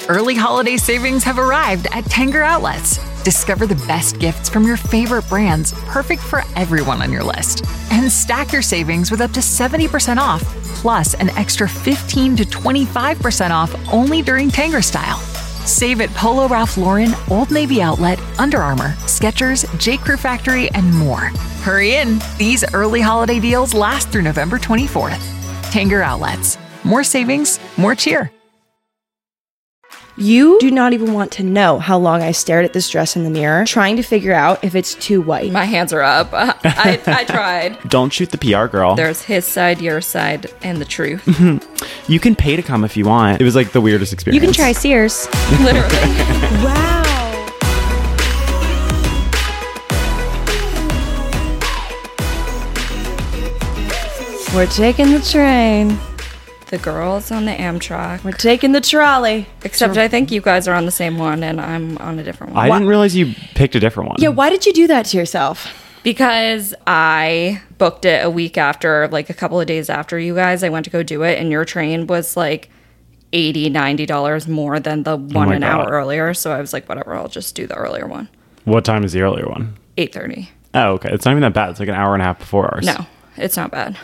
Early holiday savings have arrived at Tanger Outlets. Discover the best gifts from your favorite brands, perfect for everyone on your list. And stack your savings with up to 70% off, plus an extra 15 to 25% off only during Tanger Style. Save at Polo Ralph Lauren, Old Navy Outlet, Under Armour, Skechers, J. Crew Factory, and more. Hurry in. These early holiday deals last through November 24th. Tanger Outlets. More savings, more cheer. You do not even want to know how long I stared at this dress in the mirror, trying to figure out if it's too white. My hands are up. I tried. Don't shoot the PR girl. There's his side, your side, and the truth. You can pay to come if you want. It was like the weirdest experience. You can try Sears. Literally. Wow. We're taking the train. The girls on the Amtrak. We're taking the trolley. Except I think you guys are on the same one and I'm on a different one. I didn't realize you picked a different one. Yeah, why did you do that to yourself? Because I booked it a week after, like a couple of days after you guys. I went to go do it and your train was like $80, $90 more than the one an hour earlier. So I was like, whatever, I'll just do the earlier one. What time is the earlier one? 8:30. Oh, okay. It's not even that bad. It's like an hour and a half before ours. No, it's not bad.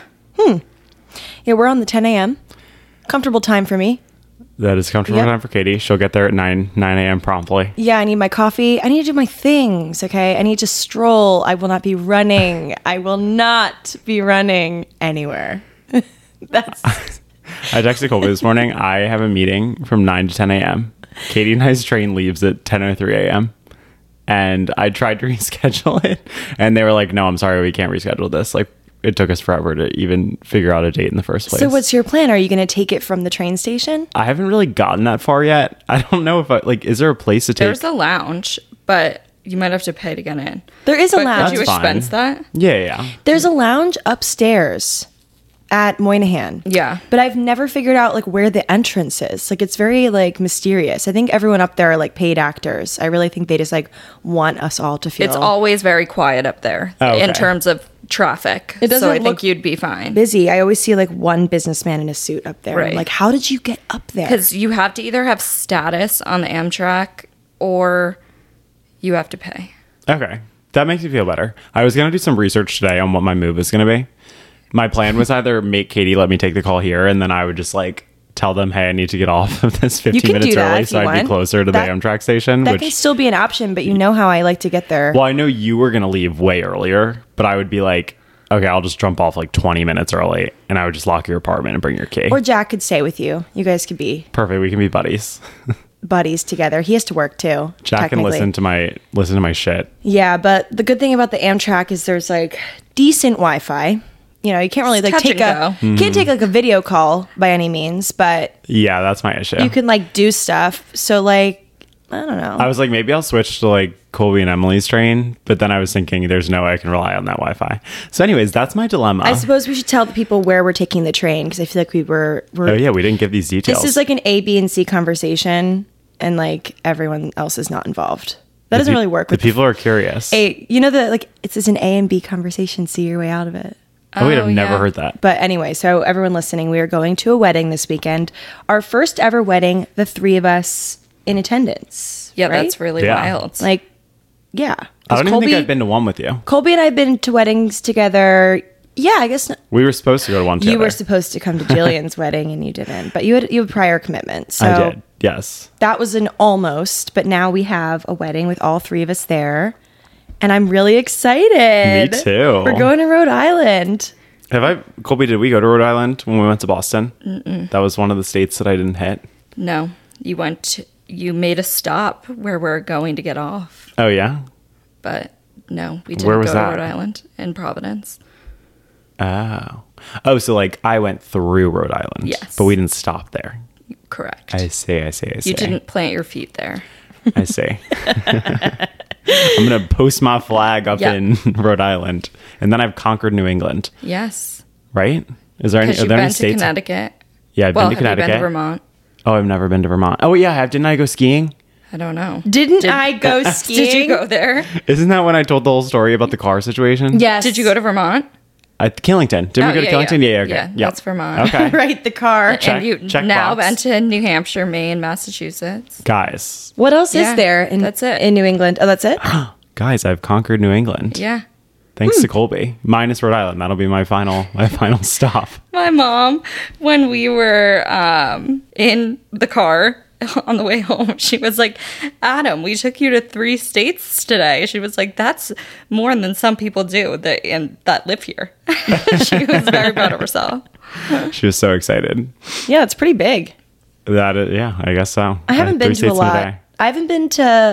Yeah, we're on the 10 a.m. Comfortable time for me. That is comfortable time for Katie. She'll get there at 9 a.m. promptly. Yeah, I need my coffee. I need to do my things, okay? I need to stroll. I will not be running. I will not be running anywhere. That's... I texted Colby this morning. I have a meeting from 9 to 10 a.m. Katie and I's train leaves at 10:03 a.m. And I tried to reschedule it. And they were like, no, I'm sorry, we can't reschedule this. Like, it took us forever to even figure out a date in the first place. So what's your plan? Are you going to take it from the train station? I haven't really gotten that far yet. I don't know if is there a place to take? There's a lounge, but you might have to pay to get in. There is a lounge. Did you expense that? Yeah. There's a lounge upstairs at Moynihan. Yeah. But I've never figured out like where the entrance is. Like it's very like mysterious. I think everyone up there are like paid actors. I really think they just like want us all to feel. It's always very quiet up there in terms of traffic. It doesn't so I look think you'd be fine. busy. I always see like one businessman in a suit up there. Right. I'm like, how did you get up there? Because you have to either have status on the Amtrak or you have to pay. Okay. That makes me feel better. I was going to do some research today on what my move is going to be. My plan was either make Katie let me take the call here, and then I would just like tell them, hey, I need to get off of this 15 minutes early so I'd be closer to the Amtrak station. That can still be an option, but you know how I like to get there. Well, I know you were going to leave way earlier, but I would be like, okay, I'll just jump off like 20 minutes early, and I would just lock your apartment and bring your key. Or Jack could stay with you. You guys could be perfect. We can be buddies. Buddies together. He has to work too. Jack can listen to my shit. Yeah, but the good thing about the Amtrak is there's like decent Wi-Fi. You know, you can't really like can't take like a video call by any means, but yeah, that's my issue. You can like do stuff. So like, I don't know. I was like, maybe I'll switch to like Colby and Emily's train, but then I was thinking there's no way I can rely on that Wi-Fi. So anyways, that's my dilemma. I suppose we should tell the people where we're taking the train because I feel like we're oh yeah, we didn't give these details. This is like an A, B, and C conversation, and like everyone else is not involved. That doesn't really work. The people are curious. You know that like it's an A and B conversation. See your way out of it. Oh, wait, I've never heard that. But anyway, so everyone listening, we are going to a wedding this weekend. Our first ever wedding, the three of us in attendance. Yeah, right? that's really wild. Like, yeah. I don't even think I've been to one with you. Colby and I have been to weddings together. Yeah, I guess. We were supposed to go to one together. You were supposed to come to Jillian's wedding and you didn't. But you had prior commitments. So I did, yes. That was an almost, but now we have a wedding with all three of us there. And I'm really excited. Me too. We're going to Rhode Island. Colby, did we go to Rhode Island when we went to Boston? Mm-mm. That was one of the states that I didn't hit. No, you made a stop where we're going to get off. Oh, yeah? But no, we didn't Where was go that? to Rhode Island in Providence. Oh, so like I went through Rhode Island. Yes. But we didn't stop there. Correct. I see. You didn't plant your feet there. I see. I'm going to post my flag up in Rhode Island. And then I've conquered New England. Yes. Right? Are there any states? To Connecticut. Yeah, I've been to Connecticut. Have you been to Vermont? Oh, I've never been to Vermont. Oh, yeah, I have. Didn't I go skiing? I don't know. Did I go skiing? Did you go there? Isn't that when I told the whole story about the car situation? Yes. Did you go to Vermont? Killington. Did we go to Killington? Yeah. Okay. Yeah, that's Vermont. Okay. Right, the car. Check- And you check now box. been to New Hampshire, Maine, Massachusetts. Guys, What else Yeah, is there in that's it. in New England? Oh, that's it? I've conquered New England. Yeah. Thanks to Colby. Minus Rhode Island. That'll be my final stop. My mom, when we were in the car on the way home, she was like, Adam, we took you to 3 states today. She was like, that's more than some people do that live here. She was very proud of herself. She was so excited. Yeah, it's pretty big. I guess so. I haven't been 3 to a states in lot. day. I haven't been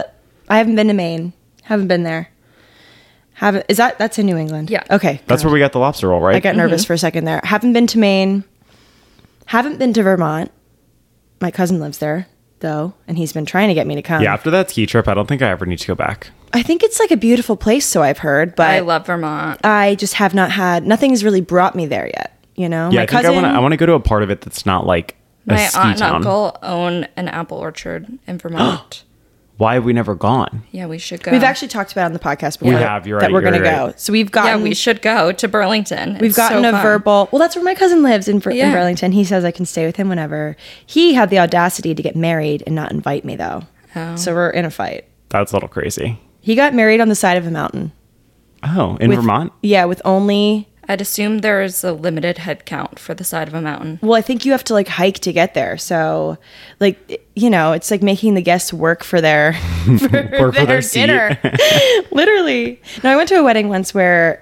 to Maine. Haven't been there. That's in New England? Yeah. Okay. That's where we got the lobster roll, right? I got nervous for a second there. Haven't been to Maine. Haven't been to Vermont. My cousin lives there, though, and he's been trying to get me to come. Yeah, after that ski trip, I don't think I ever need to go back. I think it's like a beautiful place, so I've heard, but I love Vermont. I just have not had, nothing's really brought me there yet, you know? Yeah, My I think cousin, I want to go to a part of it that's not like a My ski aunt and town. uncle own an apple orchard in Vermont. Why have we never gone? Yeah, we should go. we've actually talked about it on the podcast before. We have, you're that right, we're going to you're go. right. So we've Yeah, gotten, we should go to Burlington. we've It's gotten so a fun. verbal, well, that's where my cousin lives in Yeah. Burlington. He says I can stay with him whenever. He had the audacity to get married and not invite me, though. Oh. So we're in a fight. That's a little crazy. He got married on the side of a mountain. Oh, in Vermont? Yeah, with only, I'd assume there's a limited head count for the side of a mountain. well, I think you have to like hike to get there. So, like, you know, it's like making the guests work for their Work for their seat. dinner. Literally. No, I went to a wedding once where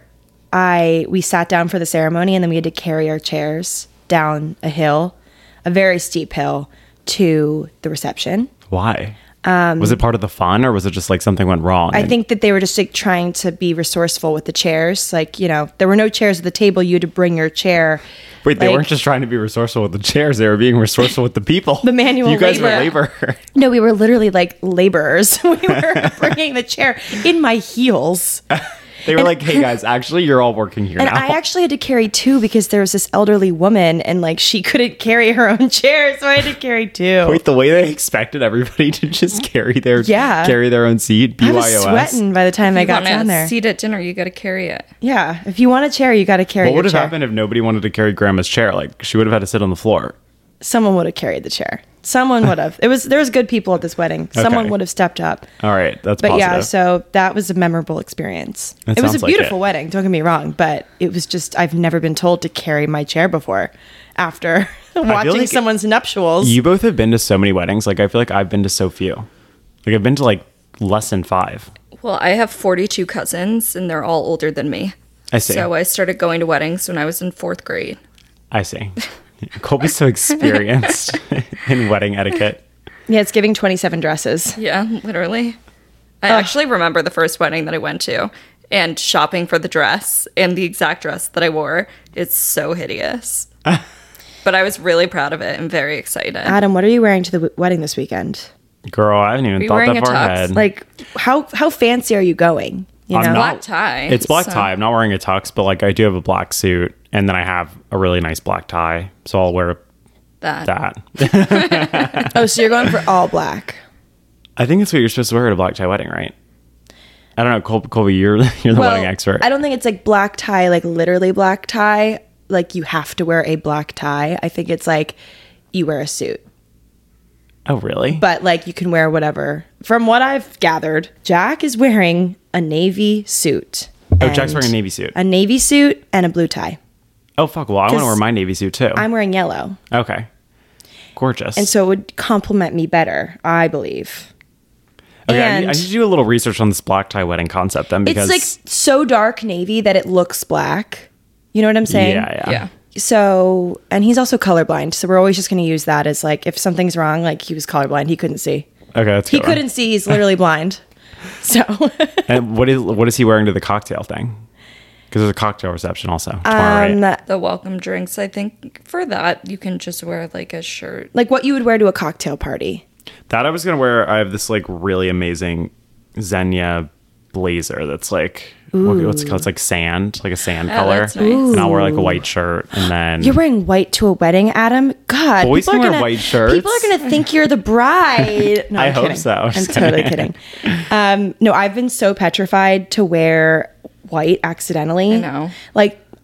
we sat down for the ceremony and then we had to carry our chairs down a hill, a very steep hill, to the reception. Why? Was it part of the fun, or was it just like something went wrong? I think that they were just like trying to be resourceful with the chairs. Like, you know, there were no chairs at the table. You had to bring your chair. Wait, they like- weren't just trying to be resourceful with the chairs; they were being resourceful with the people. The manual You guys labor. were labor. No, we were literally like laborers. We were bringing the chair in my heels. They were like, "Hey guys, actually, you're all working here And now." I actually had to carry 2 because there was this elderly woman and like she couldn't carry her own chair, so I had to carry 2. Wait, the way they expected everybody to just carry their own seat. I was BYOS. sweating by the time I You got want down a there. seat at dinner, you got to carry it. Yeah, if you want a chair, you got to carry What your would have chair. happened if nobody wanted to carry Grandma's chair? Like, she would have had to sit on the floor. Someone would have carried the chair. Someone would have. There was good people at this wedding. Someone Okay. would have stepped up. All right, that's But positive. yeah, so that was a memorable experience. That It was a sounds like beautiful it. wedding, don't get me wrong, but it was just I've never been told to carry my chair before after watching like someone's nuptials. You both have been to so many weddings. Like, I feel like I've been to so few. Like, I've been to like less than 5. Well, I have 42 cousins, and they're all older than me. I see. So I started going to weddings when I was in 4th grade. I see. Colby's so experienced in wedding etiquette. Yeah, it's giving 27 dresses. Yeah, literally. I actually remember the first wedding that I went to and shopping for the dress and the exact dress that I wore. It's so hideous. But I was really proud of it and very excited. Adam, what are you wearing to the wedding this weekend? Girl, I haven't even you thought wearing that a far tux? ahead. Like how fancy are you going? You I'm know? not- Black tie. It's black so- tie. I'm not wearing a tux, but like I do have a black suit, and then I have a really nice black tie, so I'll wear that. Oh, so you're going for all black. I think that's what you're supposed to wear at a black tie wedding, right? I don't know, Colby. You're the wedding expert. I don't think it's like black tie, like literally black tie. Like you have to wear a black tie. I think it's like you wear a suit, Oh, really? but like you can wear whatever. From what I've gathered, Jack is wearing a navy suit. Oh, Jack's and wearing a navy suit. A navy suit and a blue tie. Oh, fuck. Well, I want 'Cause to wear my navy suit too. I'm wearing yellow. Okay. Gorgeous. And so it would complement me better, I believe. okay, I and need to do a little research on this black tie wedding concept then, because it's like so dark navy that it looks black. You know what I'm saying? yeah. Yeah. So, and he's also colorblind. So we're always just going to use that as like, if something's wrong, like he was colorblind, he couldn't see. Okay, that's He good one. couldn't see. He's literally blind. So, And what is he wearing to the cocktail thing? Because there's a cocktail reception also tomorrow, right? The welcome drinks, I think for that, you can just wear like a shirt. like what you would wear to a cocktail party. That I was gonna wear. I have this like really amazing Xenia blazer that's like what's it called? It's like sand, like a sand color. that's nice. And I'll wear like a white shirt, and then You're wearing white to a wedding, Adam? God. Boys people are can wear gonna- white shirts. People are going to think you're the bride. No, I I'm hope kidding. so. I'm Just totally kidding. No, I've been so petrified to wear white accidentally. I know. Like,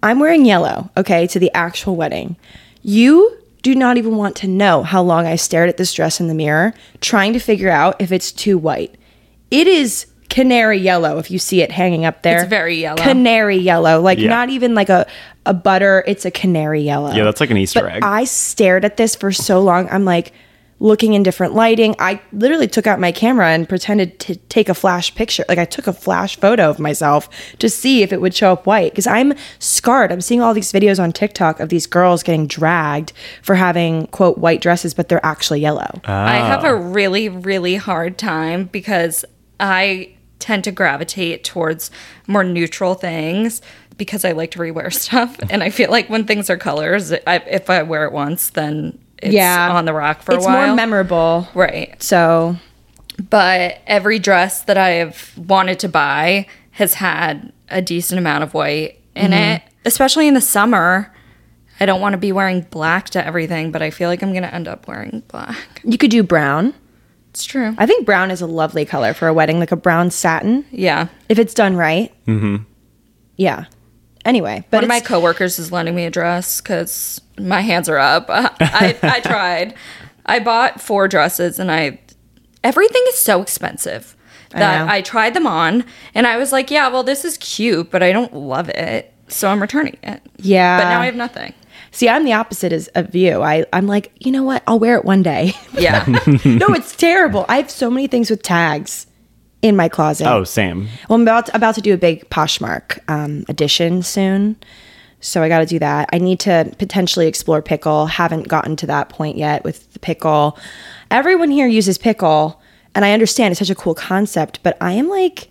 I'm wearing yellow, okay, to the actual wedding. You do not even want to know how long I stared at this dress in the mirror, trying to figure out if it's too white. It is canary yellow if you see it hanging up there. It's very yellow. Canary yellow. Like Yeah. not even like a butter, it's a canary yellow. Yeah, that's like an Easter egg. I stared at this for so long. I'm like looking in different lighting. I literally took out my camera and pretended to take a flash picture. Like I took a flash photo of myself to see if it would show up white because I'm scarred. I'm seeing all these videos on TikTok of these girls getting dragged for having quote white dresses, but they're actually yellow. I have a really, really hard time because I tend to gravitate towards more neutral things because I like to rewear stuff. And I feel like when things are colors, if I wear it once, then it's on the rack for a while. It's more memorable. Right. So, But every dress that I have wanted to buy has had a decent amount of white in it, especially in the summer. I don't want to be wearing black to everything, but I feel like I'm going to end up wearing black. you could do brown. It's true. I think brown is a lovely color for a wedding, like a brown satin, Yeah. if it's done right. Mm-hmm. Yeah. Anyway, but One of my coworkers is lending me a dress because my hands are up. I tried. I bought 4 dresses and everything is so expensive that know. I tried them on and I was like, yeah, well, this is cute, but I don't love it. So I'm returning it. Yeah. But now I have nothing. See, I'm the opposite of you. I'm like, you know what? I'll wear it one day. Yeah. No, it's terrible. I have so many things with tags in my closet. Oh, same. Well, I'm about to do a big Poshmark edition soon. So I got to do that. I need to potentially explore Pickle. Haven't gotten to that point yet with the Pickle. Everyone here uses Pickle, and I understand it's such a cool concept, but I'm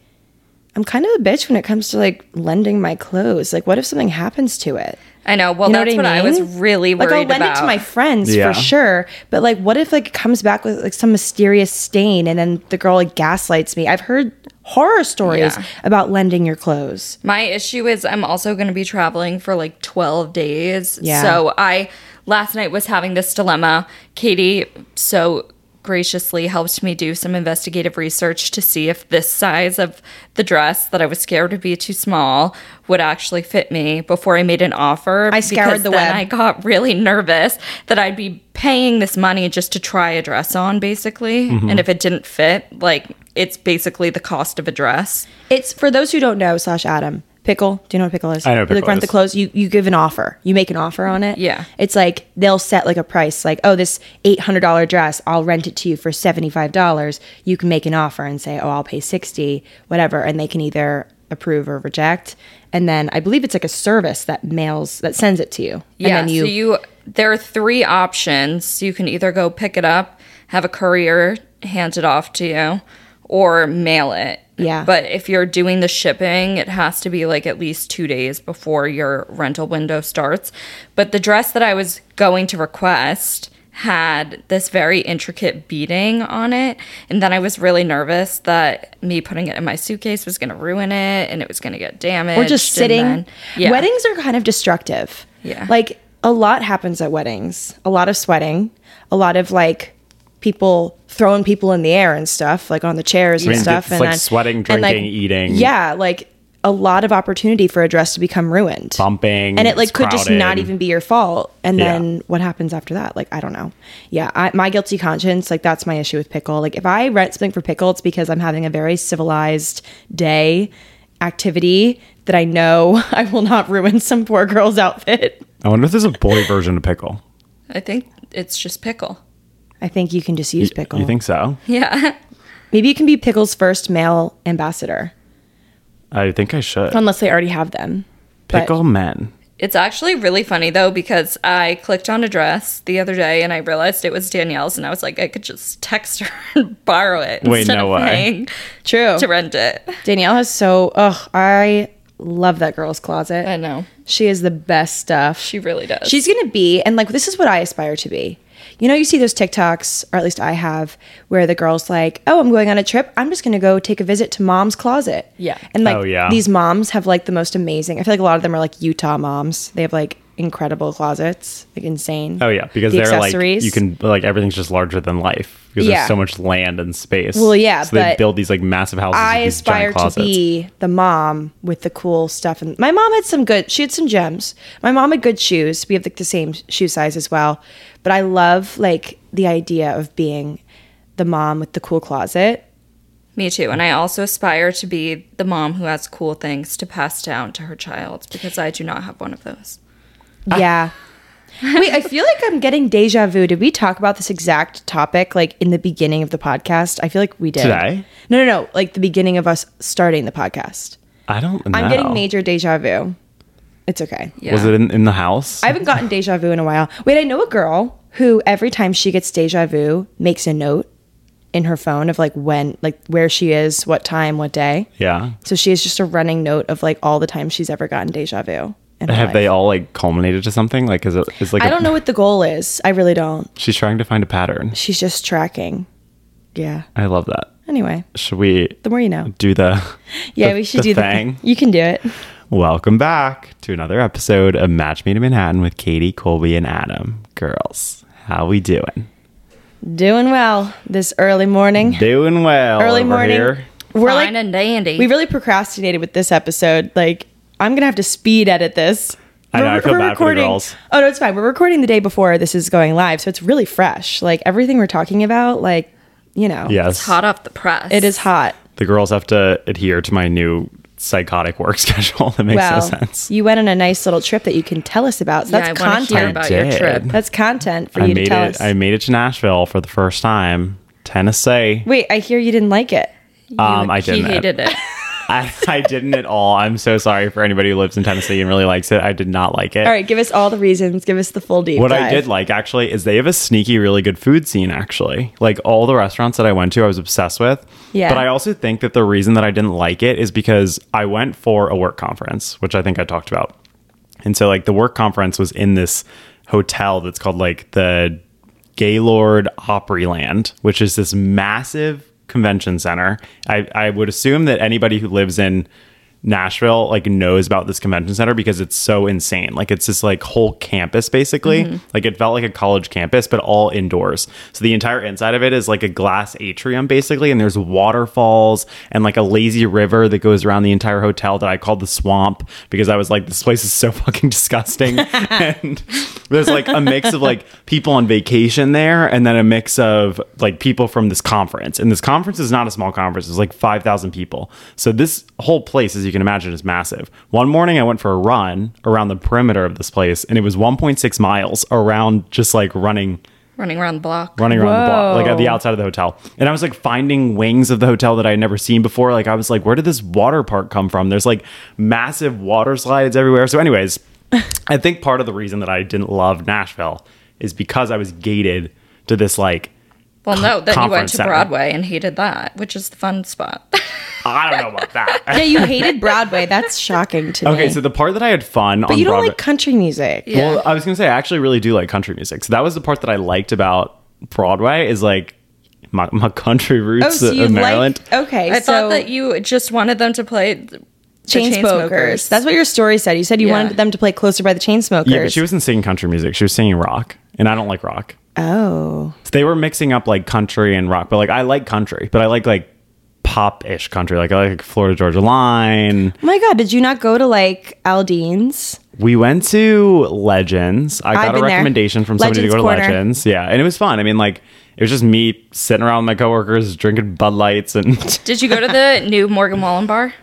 kind of a bitch when it comes to like lending my clothes. Like, what if something happens to it? I know. Well, You know that's what I mean? was really worried Like, I'll lend about. it to my friends Yeah. for sure, but like, what if like it comes back with like some mysterious stain, and then the girl like gaslights me? I've heard horror stories Yeah. about lending your clothes. My issue is I'm also going to be traveling for like 12 days. Yeah. So last night was having this dilemma. Katie so graciously helped me do some investigative research to see if this size of the dress that I was scared would be too small would actually fit me before I made an offer. I scoured because the then web. I got really nervous that I'd be paying this money just to try a dress on, basically. And if it didn't fit, like, it's basically the cost of a dress. It's for those who don't know, /Adam. Pickle. Do you know what Pickle is? I know what You like Pickle rent the is. clothes. You give an offer. You make an offer on it. Yeah. It's like they'll set like a price. Like, oh, this $800 dress, I'll rent it to you for $75. You can make an offer and say, oh, I'll pay $60, whatever, and they can either approve or reject. And then I believe it's like a service that sends it to you. Yeah, And then so there are 3 options. You can either go pick it up, have a courier hand it off to you, or mail it. Yeah. But if you're doing the shipping, it has to be like at least 2 days before your rental window starts. But the dress that I was going to request had this very intricate beading on it. And then I was really nervous that me putting it in my suitcase was going to ruin it and it was going to get damaged. Or just and sitting. then- yeah. Weddings are kind of destructive. Yeah. Like a lot happens at weddings. A lot of sweating. A lot of like people throwing people in the air and stuff, like on the chairs and mean, stuff. it's like sweating, drinking, eating. Yeah, like a lot of opportunity for a dress to become ruined. Bumping, And it like it's could just not crowded. even be your fault. And Yeah. then what happens after that? Like, I don't know. Yeah, my guilty conscience, like that's my issue with Pickle. Like if I rent something for Pickle, it's because I'm having a very civilized day activity that I know I will not ruin some poor girl's outfit. I wonder if there's a boy version of Pickle. I think it's just pickle. I think you can just use Pickle. You think so? Yeah. Maybe you can be Pickle's first male ambassador, I think I should. unless they already have them. But- Pickle men. It's actually really funny though because I clicked on a dress the other day and I realized it was Danielle's and I was like I could just text her and borrow it Wait, instead no of way. paying True. to rent it. Danielle has I love that girl's closet. I know. She is the best stuff. She really does. She's going to be, and like, this is what I aspire to be. You know, you see those TikToks, or at least I have, where the girl's like, oh, I'm going on a trip. I'm just going to go take a visit to mom's closet. Yeah. And like, Oh, yeah. these moms have like the most amazing, I feel like a lot of them are like Utah moms. They have like incredible closets, like insane. Oh yeah, because The they're like accessories. you can like everything's just larger than life because Yeah. there's so much land and space. Well, yeah, so they but build these like massive houses. I with these aspire giant to closets. be the mom with the cool stuff. And my mom had she had some gems. My mom had good shoes. We have like the same shoe size as well. But I love like the idea of being the mom with the cool closet. Me too. And I also aspire to be the mom who has cool things to pass down to her child because I do not have one of those. Yeah. Wait, I feel like I'm getting deja vu. Did we talk about this exact topic like in the beginning of the podcast? I feel like we did. Today? No. Like the beginning of us starting the podcast. I don't know. I'm getting major deja vu. It's okay. Yeah. Was it in the house? I haven't gotten deja vu in a while. Wait, I know a girl who every time she gets deja vu makes a note in her phone of like when, like where she is, what time, what day. Yeah. So she has just a running note of like all the times she's ever gotten deja vu. in her Have life. they all like culminated to something? Like, is it? Is like I don't know what the goal is. I really don't. She's trying to find a pattern. She's just tracking. Yeah. I love that. Anyway, Should we the more you know. do the? Yeah, the- we should the do the thing? thing. You can do it. Welcome back to another episode of Match Made in Manhattan with Katie, Colby, and Adam. Girls, how we doing? Doing well this early morning. Doing well. Early over morning. Here. We're Fine like, and dandy. we really procrastinated with this episode. Like, I'm gonna have to speed edit this. I know, I feel bad for the girls. Oh no, it's fine. We're recording the day before this is going live, so it's really fresh. Like everything we're talking about, like, you know, Yes. hot off the press. it is hot. The girls have to adhere to my new psychotic work schedule. That makes no Well, sense. you went on a nice little trip that you can tell us about. So Yeah, that's I want to hear content. about your did. trip. That's content for I you to made tell it. us. I made it to Nashville for the first time. Tennessee. Wait, I hear you didn't like it. I He didn't. hated it. I didn't at all. I'm so sorry for anybody who lives in Tennessee and really likes it. I did not like it. All right, give us all the reasons. Give us the full deep What dive. I did like actually is they have a sneaky, really good food scene. Actually, like all the restaurants that I went to, I was obsessed with. Yeah. But I also think that the reason that I didn't like it is because I went for a work conference, which I think I talked about. And so, like, the work conference was in this hotel that's called like the Gaylord Opryland, which is this massive convention center. I would assume that anybody who lives in Nashville like knows about this convention center because it's so insane. Like it's this like whole campus basically. Like it felt like a college campus, but all indoors. So the entire inside of it is like a glass atrium basically, and there's waterfalls and like a lazy river that goes around the entire hotel that I called the swamp because I was like, this place is so fucking disgusting. And there's like a mix of like people on vacation there and then a mix of like people from this conference. And this conference is not a small conference. It's like 5,000 people. So this whole place, as you can imagine, is massive. One morning I went for a run around the perimeter of this place and it was 1.6 miles around just like running Running around the block. around the block, like at the Whoa. outside of the hotel. And I was like finding wings of the hotel that I had never seen before. Like I was like, where did this water park come from? There's like massive water slides everywhere. So anyways, I think part of the reason that I didn't love Nashville is because I was gated to this like, Well, no, then you went conference to center. Broadway and hated that, which is the fun spot. I don't know about that. Yeah, you hated Broadway. That's shocking to me. Okay, so the part that I had fun but on you don't Broadway. like country music. Yeah. Well, I was gonna say I actually really do like country music. So that was the part that I liked about Broadway is like my country Oh, roots so you of Maryland. like? Okay, I so thought that you just wanted them to play the Chainsmokers. That's what your story said. You said you Yeah. wanted them to play Closer by the Chainsmokers. Yeah, but she wasn't singing country music. She was singing rock, and I don't like rock. Oh, So they were mixing up like country and rock, but like I like country, but I like pop-ish country. Like I like Florida Georgia Line. oh my God! Did you not go to like Aldean's? We went to Legends. I I've got a been there. recommendation from somebody to go to Legends Corner. Legends. Yeah, and it was fun. I mean, like it was just me sitting around with my coworkers drinking Bud Lights and. Did you go to the new Morgan Wallen bar?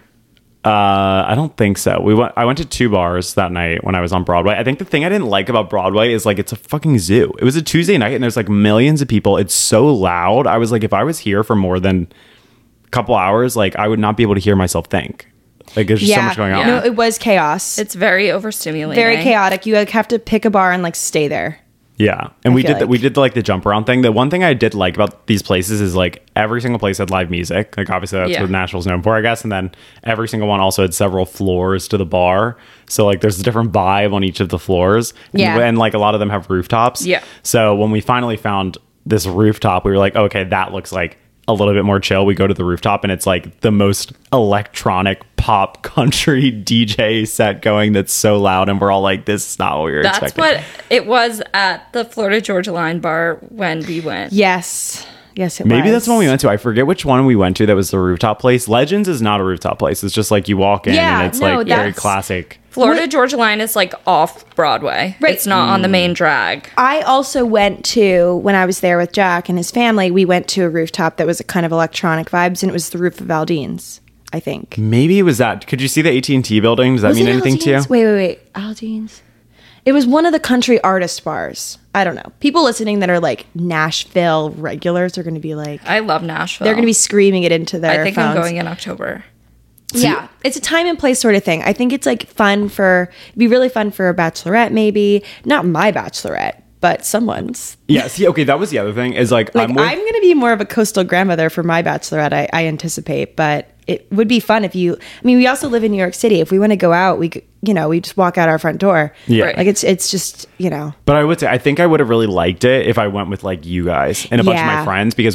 I don't think so. I went to 2 bars that night when I was on Broadway. I think the thing I didn't like about Broadway is like it's a fucking zoo. It was a Tuesday night and there's like millions of people. It's so loud. I was like, if I was here for more than a couple hours, like I would not be able to hear myself think. Like there's just so much going on. No, it was chaos. It's very overstimulating. very chaotic. You like have to pick a bar and like stay there. Yeah, and we feel did like- we did like the jump around thing. The one thing I did like about these places is like every single place had live music. Like obviously that's Yeah. what Nashville's known for, I guess. And then every single one also had several floors to the bar. So like there's a different vibe on each of the floors. And, Yeah. and like a lot of them have rooftops. Yeah. So when we finally found this rooftop, we were like, okay, that looks like a little bit more chill. We go to the rooftop and it's like the most electronic pop country DJ set going that's so loud, and we're all like, this is not what we were That's expecting. what it was at the Florida Georgia Line bar when we went. Yes, it was. Maybe that's when we went to. I forget which one we went to that was the rooftop place. Legends is not a rooftop place. It's just like you walk in Yeah, and it's no, like very that's- classic. Florida What- Georgia Line is like off Broadway. Right. It's not on the main drag. I also went to, when I was there with Jack and his family, we went to a rooftop that was a kind of electronic vibes, and it was the roof of Aldean's, I think. Maybe it was that. Could you see the AT&T building? Does that Was mean it anything to you? Aldean's? Wait. Aldean's? It was one of the country artist bars. I don't know. People listening that are like Nashville regulars are going to be like, I love Nashville. they're going to be screaming it into their I think phones. I'm going in October. Yeah, it's a time and place sort of thing. I think it's like it'd be really fun for a bachelorette, maybe. Not my bachelorette, but someone's. Yeah, see, okay, that was the other thing is like, Like, I'm I'm going to be more of a coastal grandmother for my bachelorette, I anticipate. But it would be fun if we also live in New York City. If we want to go out, we just walk out our front door. Yeah. Right. Like, it's just, But I would say, I think I would have really liked it if I went with like you guys and a bunch of my Yeah. friends, because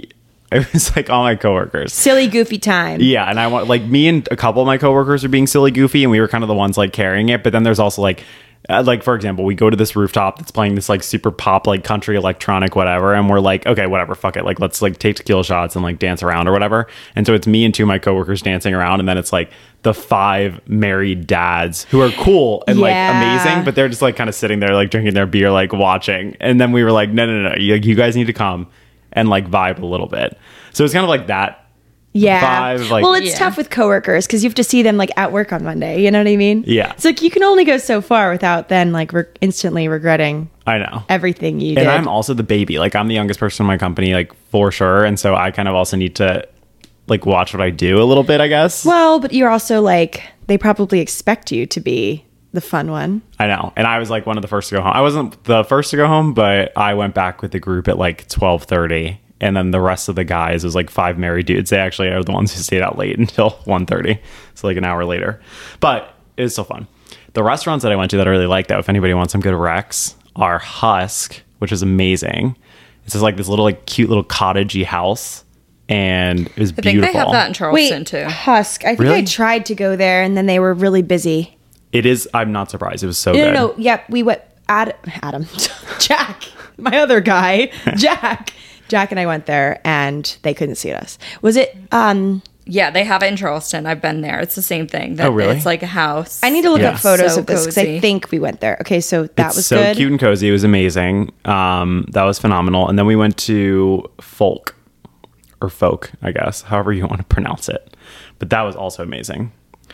it was like all my coworkers. silly, goofy time. Yeah, and I want like me and a couple of my coworkers were being silly goofy, and we were kind of the ones like carrying it. But then there's also like for example, we go to this rooftop that's playing this like super pop like country electronic whatever, and we're like, okay, whatever, fuck it, like let's like take tequila shots and like dance around or whatever. And so it's me and two of my coworkers dancing around, and then it's like the 5 married dads who are cool and like Yeah. amazing, but they're just like kind of sitting there like drinking their beer, like watching. And then we were like, no, you guys need to come and like vibe a little bit. So it's kind of like that. Yeah. Vibe, like- well, it's Yeah. tough with coworkers because you have to see them like at work on Monday. You know what I mean? Yeah. It's like you can only go so far without then like instantly regretting I know. everything you And did. I'm also the baby. Like I'm the youngest person in my company, like for sure. And so I kind of also need to like watch what I do a little bit, I guess. Well, but you're also like, they probably expect you to be the fun one. I know. And I was like one of the first to go home. I wasn't the first to go home, but I went back with the group at like 12:30. And then the rest of the guys was like 5 married dudes. They actually are the ones who stayed out late until 1:30. So like an hour later. But it was still fun. The restaurants that I went to that I really liked, though, if anybody wants some good Rex, are Husk, which is amazing. It's just like this little like cute little cottagey house. And it was I think beautiful. they have that in Charleston Wait, too. Husk. I think I Really? tried to go there and then they were really busy. It is. I'm not surprised. It was so No, good. no. Yep. We went. Adam. Jack. My other guy. Jack. Jack and I went there and they couldn't see us. Was it? Yeah, they have it in Charleston. I've been there. It's the same thing. Oh, really? It's like a house. I need to look Yeah. up photos So of this because I cozy. think we went there. Okay, so that It's was so good. cute and cozy. It was amazing. That was phenomenal. And then we went to Folk, or Folk, I guess, however you want to pronounce it. But that was also amazing.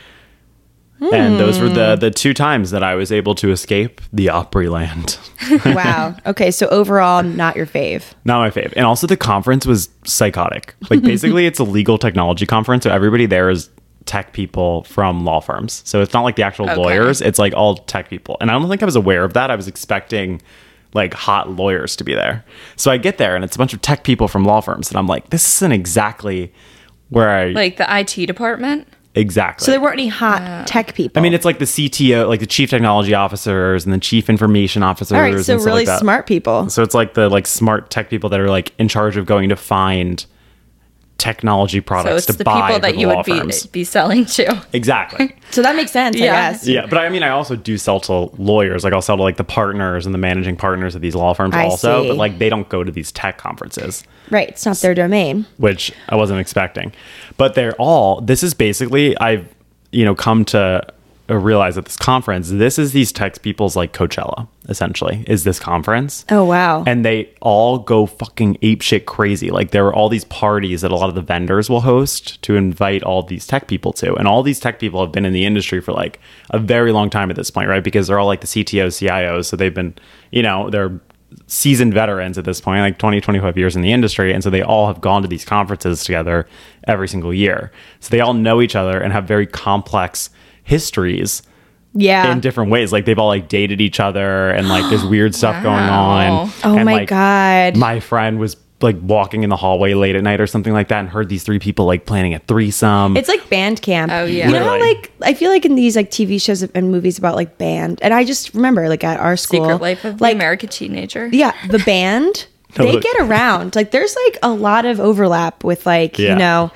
And those were the 2 times that I was able to escape the Opryland. Wow. Okay, so overall, not your fave. Not my fave. And also the conference was psychotic. Like basically it's a legal technology conference. So everybody there is tech people from law firms. So it's not like the actual Okay. lawyers. It's like all tech people. And I don't think I was aware of that. I was expecting like hot lawyers to be there. So I get there and it's a bunch of tech people from law firms. And I'm like, this isn't exactly where I like the IT department. exactly. So there weren't any hot tech people. I mean, it's like the CTO, like the chief technology officers and the chief information officers. all right, and so stuff really like that. smart people. So it's like the like smart tech people that are like in charge of going to find technology So products it's to the buy people for that the you law would firms. be selling to. Exactly. So that makes sense, Yeah. I guess. Yeah, but I mean, I also do sell to lawyers. Like I'll sell to like the partners and the managing partners of these law firms I also. see. But like they don't go to these tech conferences, Right, it's not their domain. which I wasn't expecting. But this is basically I've come to realize at this conference, this is these tech people's like Coachella, essentially, is this conference. Oh, wow. And they all go fucking apeshit crazy. Like there are all these parties that a lot of the vendors will host to invite all these tech people to. And all these tech people have been in the industry for like a very long time at this point, right? Because they're all like the CTOs, CIOs. So they've been, they're seasoned veterans at this point, like 20, 25 years in the industry. And so they all have gone to these conferences together every single year. So they all know each other and have very complex histories Yeah. in different ways. Like they've all like dated each other and like there's weird stuff going Wow. on. Oh And, my like, God. My friend was like walking in the hallway late at night or something like that and heard these 3 people like planning a threesome. It's like band camp. Oh, yeah. You know how Literally. like I feel like in these like TV shows and movies about like band, and I just remember like at our school, Secret Life of the like American Teenager. yeah, the band No, they look. get around. Like there's like a lot of overlap with like Yeah.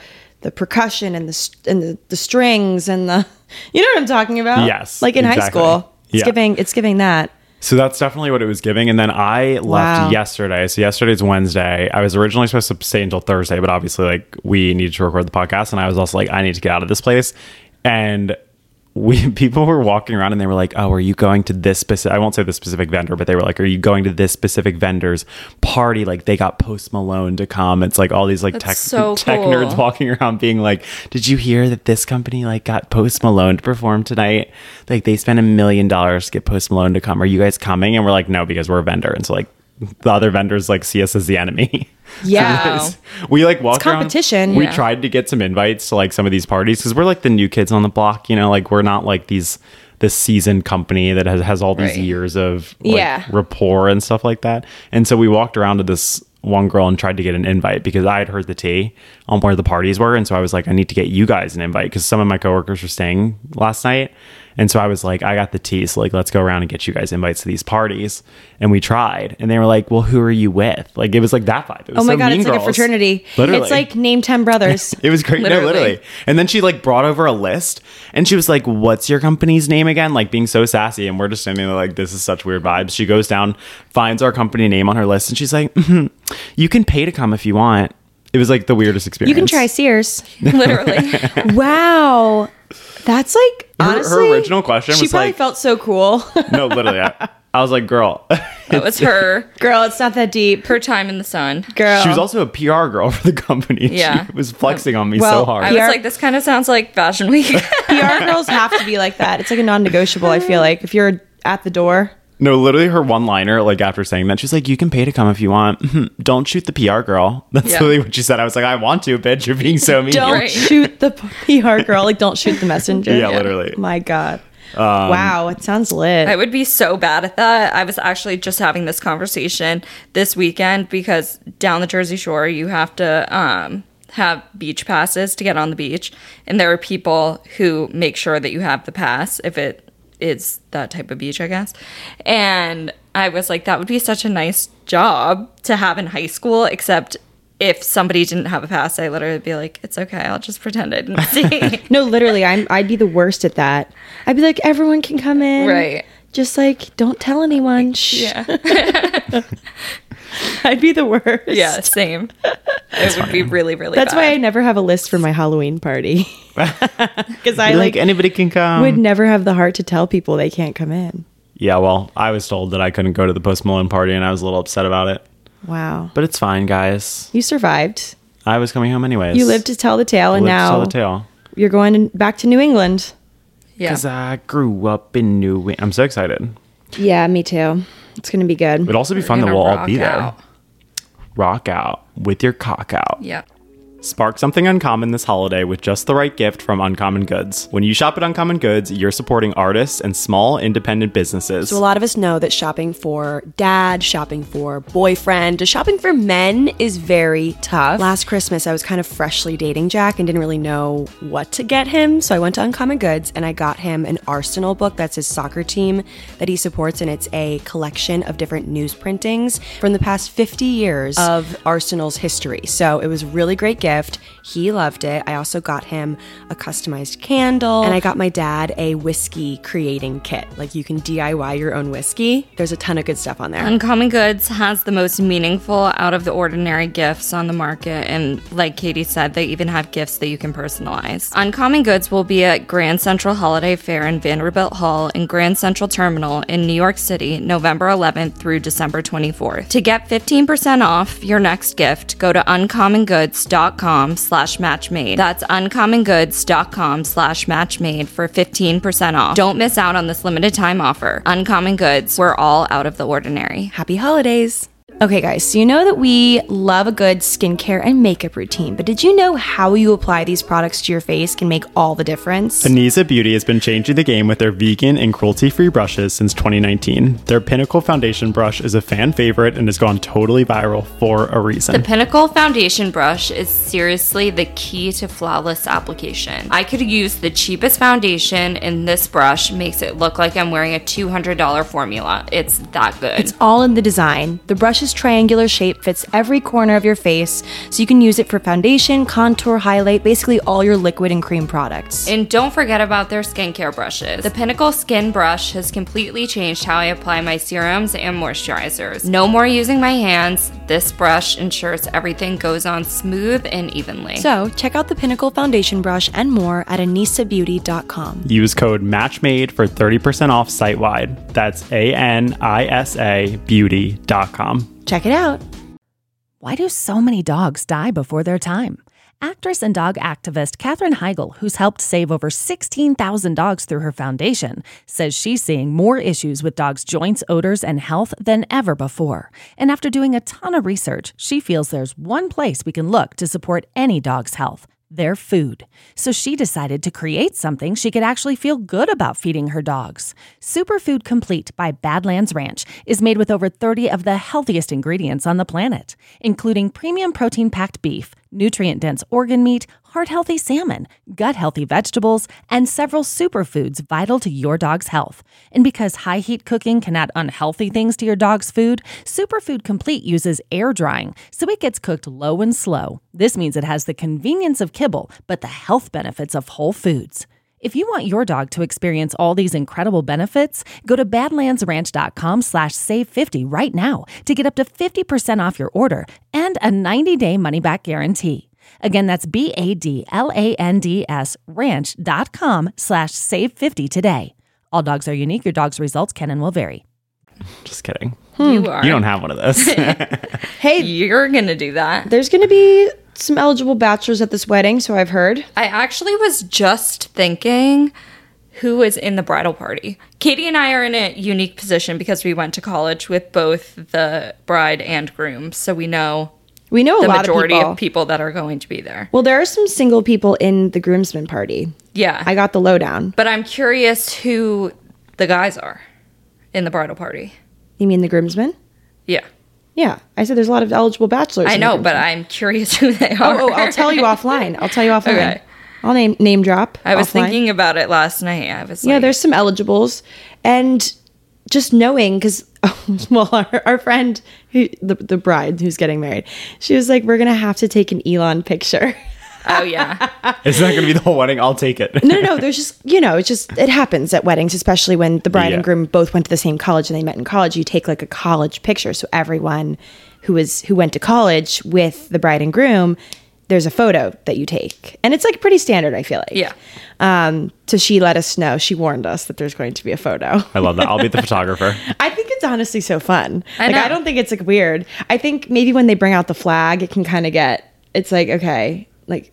percussion and the strings and the, you know what I'm talking about? Yes, like in high exactly. school. Yeah. It's giving that. So that's definitely what it was giving. And then I left yesterday. So yesterday's Wednesday. I was originally supposed to stay until Thursday, but obviously like we needed to record the podcast. And I was also like, I need to get out of this place. And people were walking around and they were like, oh, are you going to this specific, I won't say the specific vendor, but they were like, are you going to this specific vendor's party? Like they got Post Malone to come. It's like all these like tech nerds walking around being like, did you hear that this company like got Post Malone to perform tonight? Like they spent $1 million to get Post Malone to come. Are you guys coming? And we're like, no, because we're a vendor. And so like the other vendors like see us as the enemy. Yeah. So we like walked around. Competition. We tried to get some invites to like some of these parties because we're like the new kids on the block, you know, like we're not like this seasoned company that has all these years of like rapport and stuff like that. And so we walked around to this one girl and tried to get an invite because I had heard the tea on where the parties were. And so I was like, I need to get you guys an invite because some of my coworkers were staying last night. And so I was like, I got the tea. So like, let's go around and get you guys invites to these parties. And we tried. And they were like, well, who are you with? Like, it was like that vibe. It was Oh my so God, Mean it's like a Girls. fraternity. Literally. It's like name 10 brothers. It was great. No, literally. And then she like brought over a list and she was like, what's your company's name again? Like being so sassy. And we're just standing there like, this is such weird vibes. She goes down, finds our company name on her list. And she's like, you can pay to come if you want. It was like the weirdest experience. You can try Sears. Literally. Wow. That's like, honestly, her original question was she probably like, felt so cool. no, literally. I was like, girl. That was her Girl, it's not that deep. her time in the sun. Girl. She was also a PR girl for the company. Yeah. She was flexing on me Well, so hard. I was like, this kind of sounds like Fashion Week. PR girls have to be like that. It's like a non-negotiable, I feel like. If you're at the door. No, literally her one-liner, like after saying that, she's like, you can pay to come if you want. Don't shoot the PR girl. That's literally what she said. I was like, I want to, bitch. You're being so mean. Don't Right. shoot the PR girl. Like, don't shoot the messenger. Yeah, literally. My God. Wow, it sounds lit. I would be so bad at that. I was actually just having this conversation this weekend because down the Jersey Shore, you have to have beach passes to get on the beach. And there are people who make sure that you have the pass if it is that type of beach, I guess. And I was like, that would be such a nice job to have in high school, except if somebody didn't have a pass, I literally would be like, it's okay, I'll just pretend I didn't see. No, literally, I'd be the worst at that. I'd be like, everyone can come in. Right. Just like, don't tell anyone. Shh. Yeah. I'd be the worst. Yeah, same. It would be really, really That's bad. why I never have a list for my Halloween party. Because I like anybody can come. would never have the heart to tell people they can't come in. Yeah, well, I was told that I couldn't go to the Post Malone party and I was a little upset about it. Wow. But it's fine, guys. You survived. I was coming home anyways. You lived to tell the tale, and Lived to now tell the tale. you're going back to New England. Yeah. Because I grew up in New England. I'm so excited. Yeah, me too. It's going to be good. It'd also be fun that Gonna we'll all rock be there. out. Rock out with your cock out. Yeah. Spark something uncommon this holiday with just the right gift from Uncommon Goods. When you shop at Uncommon Goods, you're supporting artists and small independent businesses. So a lot of us know that shopping for dad, shopping for boyfriend, shopping for men is very tough. Last Christmas, I was kind of freshly dating Jack and didn't really know what to get him. So I went to Uncommon Goods and I got him an Arsenal book. That's his soccer team that he supports. And it's a collection of different news printings from the past 50 years of Arsenal's history. So it was a really great gift. He loved it. I also got him a customized candle, and I got my dad a whiskey creating kit. Like, you can DIY your own whiskey. There's a ton of good stuff on there. Uncommon Goods has the most meaningful, out of the ordinary gifts on the market. And like Katie said, they even have gifts that you can personalize. Uncommon Goods will be at Grand Central Holiday Fair in Vanderbilt Hall and Grand Central Terminal in New York City, November 11th through December 24th. To get 15% off your next gift, go to uncommongoods.com/matchmade. That's uncommongoods.com/matchmade for 15% off. Don't miss out on this limited time offer. Uncommon Goods, we're all out of the ordinary. Happy holidays. Okay, guys, so you know that we love a good skincare and makeup routine, but did you know how you apply these products to your face can make all the difference? Anisa Beauty has been changing the game with their vegan and cruelty-free brushes since 2019. Their Pinnacle Foundation brush is a fan favorite and has gone totally viral for a reason. The Pinnacle Foundation brush is seriously the key to flawless application. I could use the cheapest foundation, and this brush makes it look like I'm wearing a $200 formula. It's that good. It's all in the design. The brush is brush's triangular shape fits every corner of your face, so you can use it for foundation, contour, highlight, basically all your liquid and cream products. And don't forget about their skincare brushes. The Pinnacle Skin Brush has completely changed how I apply my serums and moisturizers. No more using my hands. This brush ensures everything goes on smooth and evenly. So, check out the Pinnacle Foundation Brush and more at anisabeauty.com. Use code MATCHMADE for 30% off site-wide. That's ANISA beauty.com. Check it out. Why do so many dogs die before their time? Actress and dog activist Katherine Heigl, who's helped save over 16,000 dogs through her foundation, says she's seeing more issues with dogs' joints, odors, and health than ever before. And after doing a ton of research, she feels there's one place we can look to support any dog's health: their food. So she decided to create something she could actually feel good about feeding her dogs. Superfood Complete by Badlands Ranch is made with over 30 of the healthiest ingredients on the planet, including premium protein-packed beef, nutrient-dense organ meat, heart-healthy salmon, gut-healthy vegetables, and several superfoods vital to your dog's health. And because high-heat cooking can add unhealthy things to your dog's food, Superfood Complete uses air drying, so it gets cooked low and slow. This means it has the convenience of kibble, but the health benefits of whole foods. If you want your dog to experience all these incredible benefits, go to badlandsranch.com/save50 right now to get up to 50% off your order and a 90-day money-back guarantee. Again, that's BADLANDS ranch.com/save50 today. All dogs are unique. Your dog's results can and will vary. Just kidding. You are. You don't have one of those. Hey, You're going to do that. there's going to be some eligible bachelors at this wedding, so I've heard. I actually was just thinking who is in the bridal party. Katie and I are in a unique position because we went to college with both the bride and groom, so we know We know a the lot majority of people. that are going to be there. Well, there are some single people in the groomsmen party. Yeah. I got the lowdown. But I'm curious who the guys are in the bridal party. You mean the groomsmen? Yeah. Yeah, I said there's a lot of eligible bachelors. I in the know, but groomsmen. I'm curious who they are. Oh, I'll tell you offline. Okay. I'll name drop. I was offline. thinking about it last night. I was Yeah, like, there's some eligibles, and just knowing because well, our friend, the bride who's getting married, she was like, "We're gonna have to take an Elon picture." oh yeah. It's not going to be the whole wedding. I'll take it. No. There's just it happens at weddings, especially when the bride Yeah. and groom both went to the same college and they met in college. You take like a college picture, so everyone who went to college with the bride and groom, there's a photo that you take, and it's like pretty standard. I feel like. Yeah. So she let us know. She warned us that there's going to be a photo. I love that. I'll be the photographer. I think it's honestly so fun. I I know. don't think it's like weird. I think maybe when they bring out the flag, it can kind of it's like, okay, like,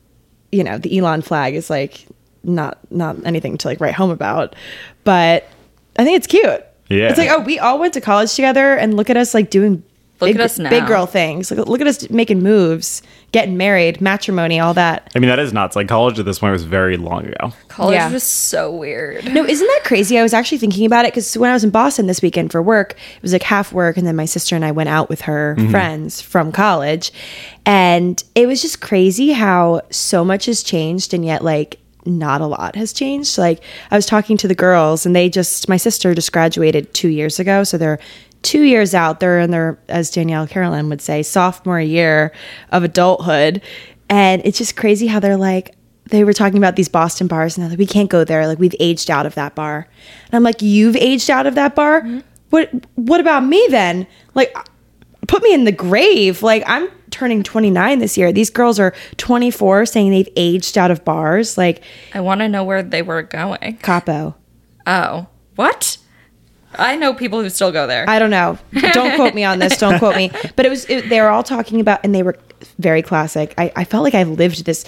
the Elon flag is like not anything to like write home about, but I think it's cute. Yeah. It's like, oh, we all went to college together and look at us like doing Look at us now. big girl things. Look at us making moves, getting married, matrimony, all that. I mean, that is nuts. Like, college at this point was very long ago. College Yeah. was so weird. No, isn't that crazy? I was actually thinking about it because when I was in Boston this weekend for work, it was like half work, and then my sister and I went out with her friends from college, and it was just crazy how so much has changed, and yet like not a lot has changed. Like I was talking to the girls, and my sister just graduated 2 years ago, so they're 2 years out. They're in their, as Danielle Carolan would say, sophomore year of adulthood, and it's just crazy how they were talking about these Boston bars, and they're like, we can't go there. Like, we've aged out of that bar. And I'm like, you've aged out of that bar? What about me then? Like, put me in the grave. Like, I'm turning 29 this year. These girls are 24 saying they've aged out of bars. Like, I want to know where they were going. Capo. Oh. What? I know people who still go there. I don't know. Don't quote me on this. Don't quote me. But they were all talking about, and they were very classic. I felt like I've lived this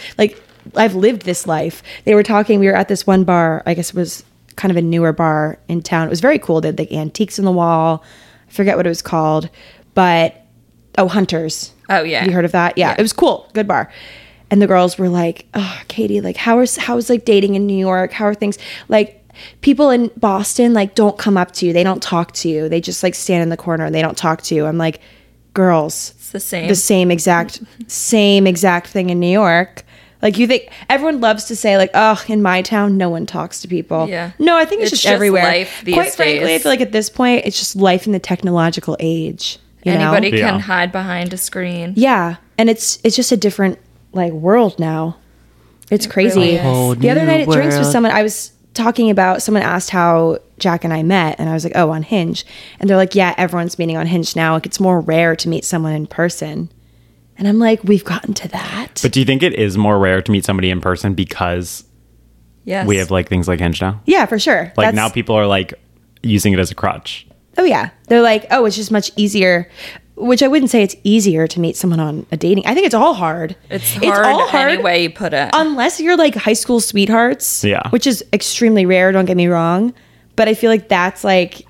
life. They were talking, we were at this one bar, I guess it was kind of a newer bar in town. It was very cool. They had like antiques on the wall. I forget what it was called, but Hunters. Oh, yeah. Have you heard of that? Yeah. It was cool. Good bar. And the girls were like, oh, Katie, like how's like dating in New York? How are things? Like, people in Boston like don't come up to you. They don't talk to you. They just like stand in the corner and they don't talk to you. I'm like, girls, It's the same exact thing in New York. Like, you think everyone loves to say like, oh, in my town no one talks to people. Yeah. No, I think it's just everywhere. life these Quite frankly, I days. feel like at this point it's just life in the technological age. You Anybody know? Yeah. can hide behind a screen. Yeah, and it's just a different like world now. It's crazy. really is. Whole The other night at drinks with someone, I was talking about. Someone asked how Jack and I met, and I was like, "Oh, on Hinge." And they're like, "Yeah, everyone's meeting on Hinge now. Like, it's more rare to meet someone in person." And I'm like, "We've gotten to that." But do you think it is more rare to meet somebody in person because Yes. we have like things like Hinge now? Yeah, for sure. Like That's- now people are like using it as a crutch. Oh yeah, they're like, "Oh, it's just much easier." Which I wouldn't say it's easier to meet someone on a dating. I think it's all hard. It's hard any way you put it. Unless you're like high school sweethearts. Yeah. Which is extremely rare, don't get me wrong. But I feel like that's like,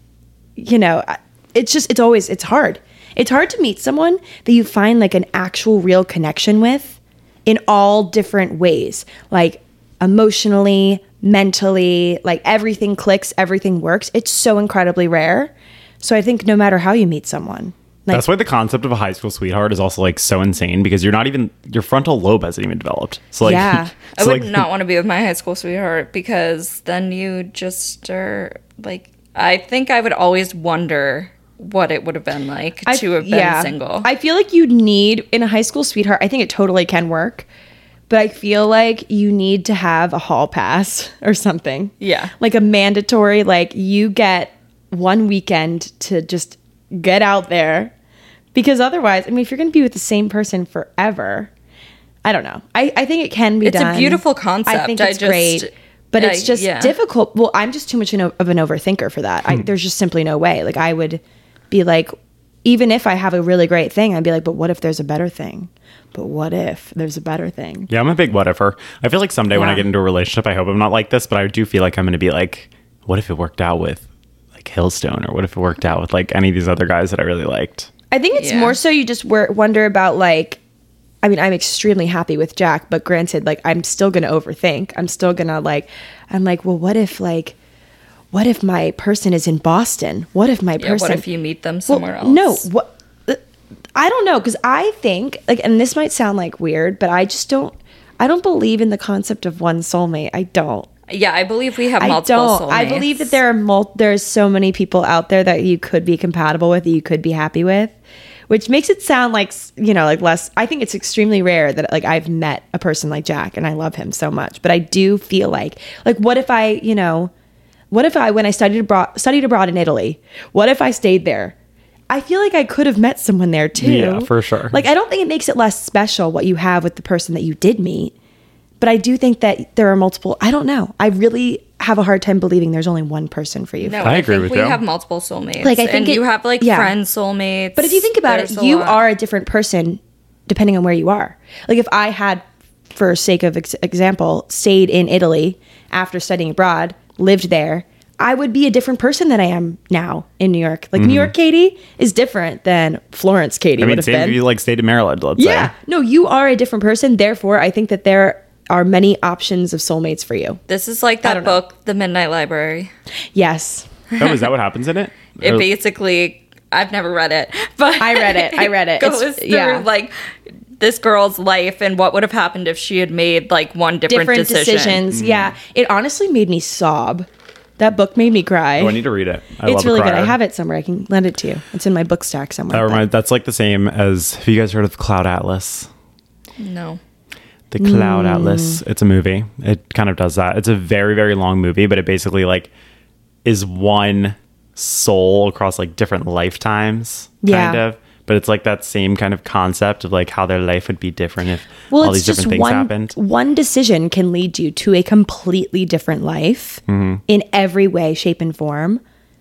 you know, it's hard. It's hard to meet someone that you find like an actual real connection with in all different ways. Like emotionally, mentally, like everything clicks, everything works. It's so incredibly rare. So I think no matter how you meet someone, like, That's why the concept of a high school sweetheart is also like so insane because you're not even your frontal lobe hasn't even developed. So like, Yeah. I so would like, not want to be with my high school sweetheart because then you just are like, I think I would always wonder what it would have been like to have been single. I feel like you need in a high school sweetheart. I think it totally can work, but I feel like you need to have a hall pass or something. Yeah. like a mandatory. Like you get one weekend to just get out there, because otherwise, I mean, if you're going to be with the same person forever, I don't know. I think it can be It's done. a beautiful concept. I think I it's just- great. But it's just yeah. difficult. Well, I'm just too much of an overthinker for that. There's just simply no way. Like I would be like, even if I have a really great thing, I'd be like, but what if there's a better thing? But what if there's a better thing? yeah, I'm a big whatever. I feel like someday when I Yeah. get into a relationship, I hope I'm not like this, but I do feel like I'm going to be like, what if it worked out with like Hillstone, or what if it worked out with like any of these other guys that I really liked? I think it's Yeah. more so you just wonder about like, I mean, I'm extremely happy with Jack, but granted, like I'm still going to overthink. I'm still going to like, I'm like, well, what if my person is in Boston? What if my Yeah, person? what if you meet them somewhere else? No, what? I don't know, because I think like, and this might sound like weird, but I just don't. I don't believe in the concept of one soulmate. I don't. Yeah, I believe we have I multiple don't. soulmates. I believe that there's so many people out there that you could be compatible with, that you could be happy with, which makes it sound like, you know, like less. I think it's extremely rare that like I've met a person like Jack and I love him so much. But I do feel like what if I, you know, what if I, when I studied abroad in Italy, what if I stayed there? I feel like I could have met someone there too. Yeah, for sure. Like I don't think it makes it less special what you have with the person that you did meet. But I do think that there are multiple. I don't know. I really have a hard time believing there's only one person for you. No, I agree think with we you. have multiple soulmates. Like, I think and it- you have like yeah. friend soulmates. But if you think about There's it, a you lot. are a different person depending on where you are. Like if I had, for sake of example, stayed in Italy after studying abroad, lived there, I would be a different person than I am now in New York. Like New York Katie is different than Florence Katie I mean, would have same if been. you like stayed in Maryland, let's Yeah. say. No, you are a different person. Therefore, I think that there are many options of soulmates for you. This is like that book, The Midnight Library. Yes. Oh, is that what happens in it? It Or- basically, I've never read it, but I read it. goes It's- through yeah. like this girl's life and what would have happened if she had made like one different decision. decisions. Yeah. It honestly made me sob. That book made me cry. Oh, I need to read it. I It's love a really good. crier. I have it somewhere. I can lend it to you. It's in my book stack somewhere. That reminds. That's like the same as. Have you guys heard of Cloud Atlas? No. The Cloud Mm. Atlas. It's a movie. It kind of does that. It's a very, very long movie, but it basically like is one soul across like different lifetimes, kind Yeah. of. But it's like that same kind of concept of like how their life would be different if well, all it's these just different things one, happened. one decision can lead you to a completely different life Mm-hmm. in every way, shape, and form.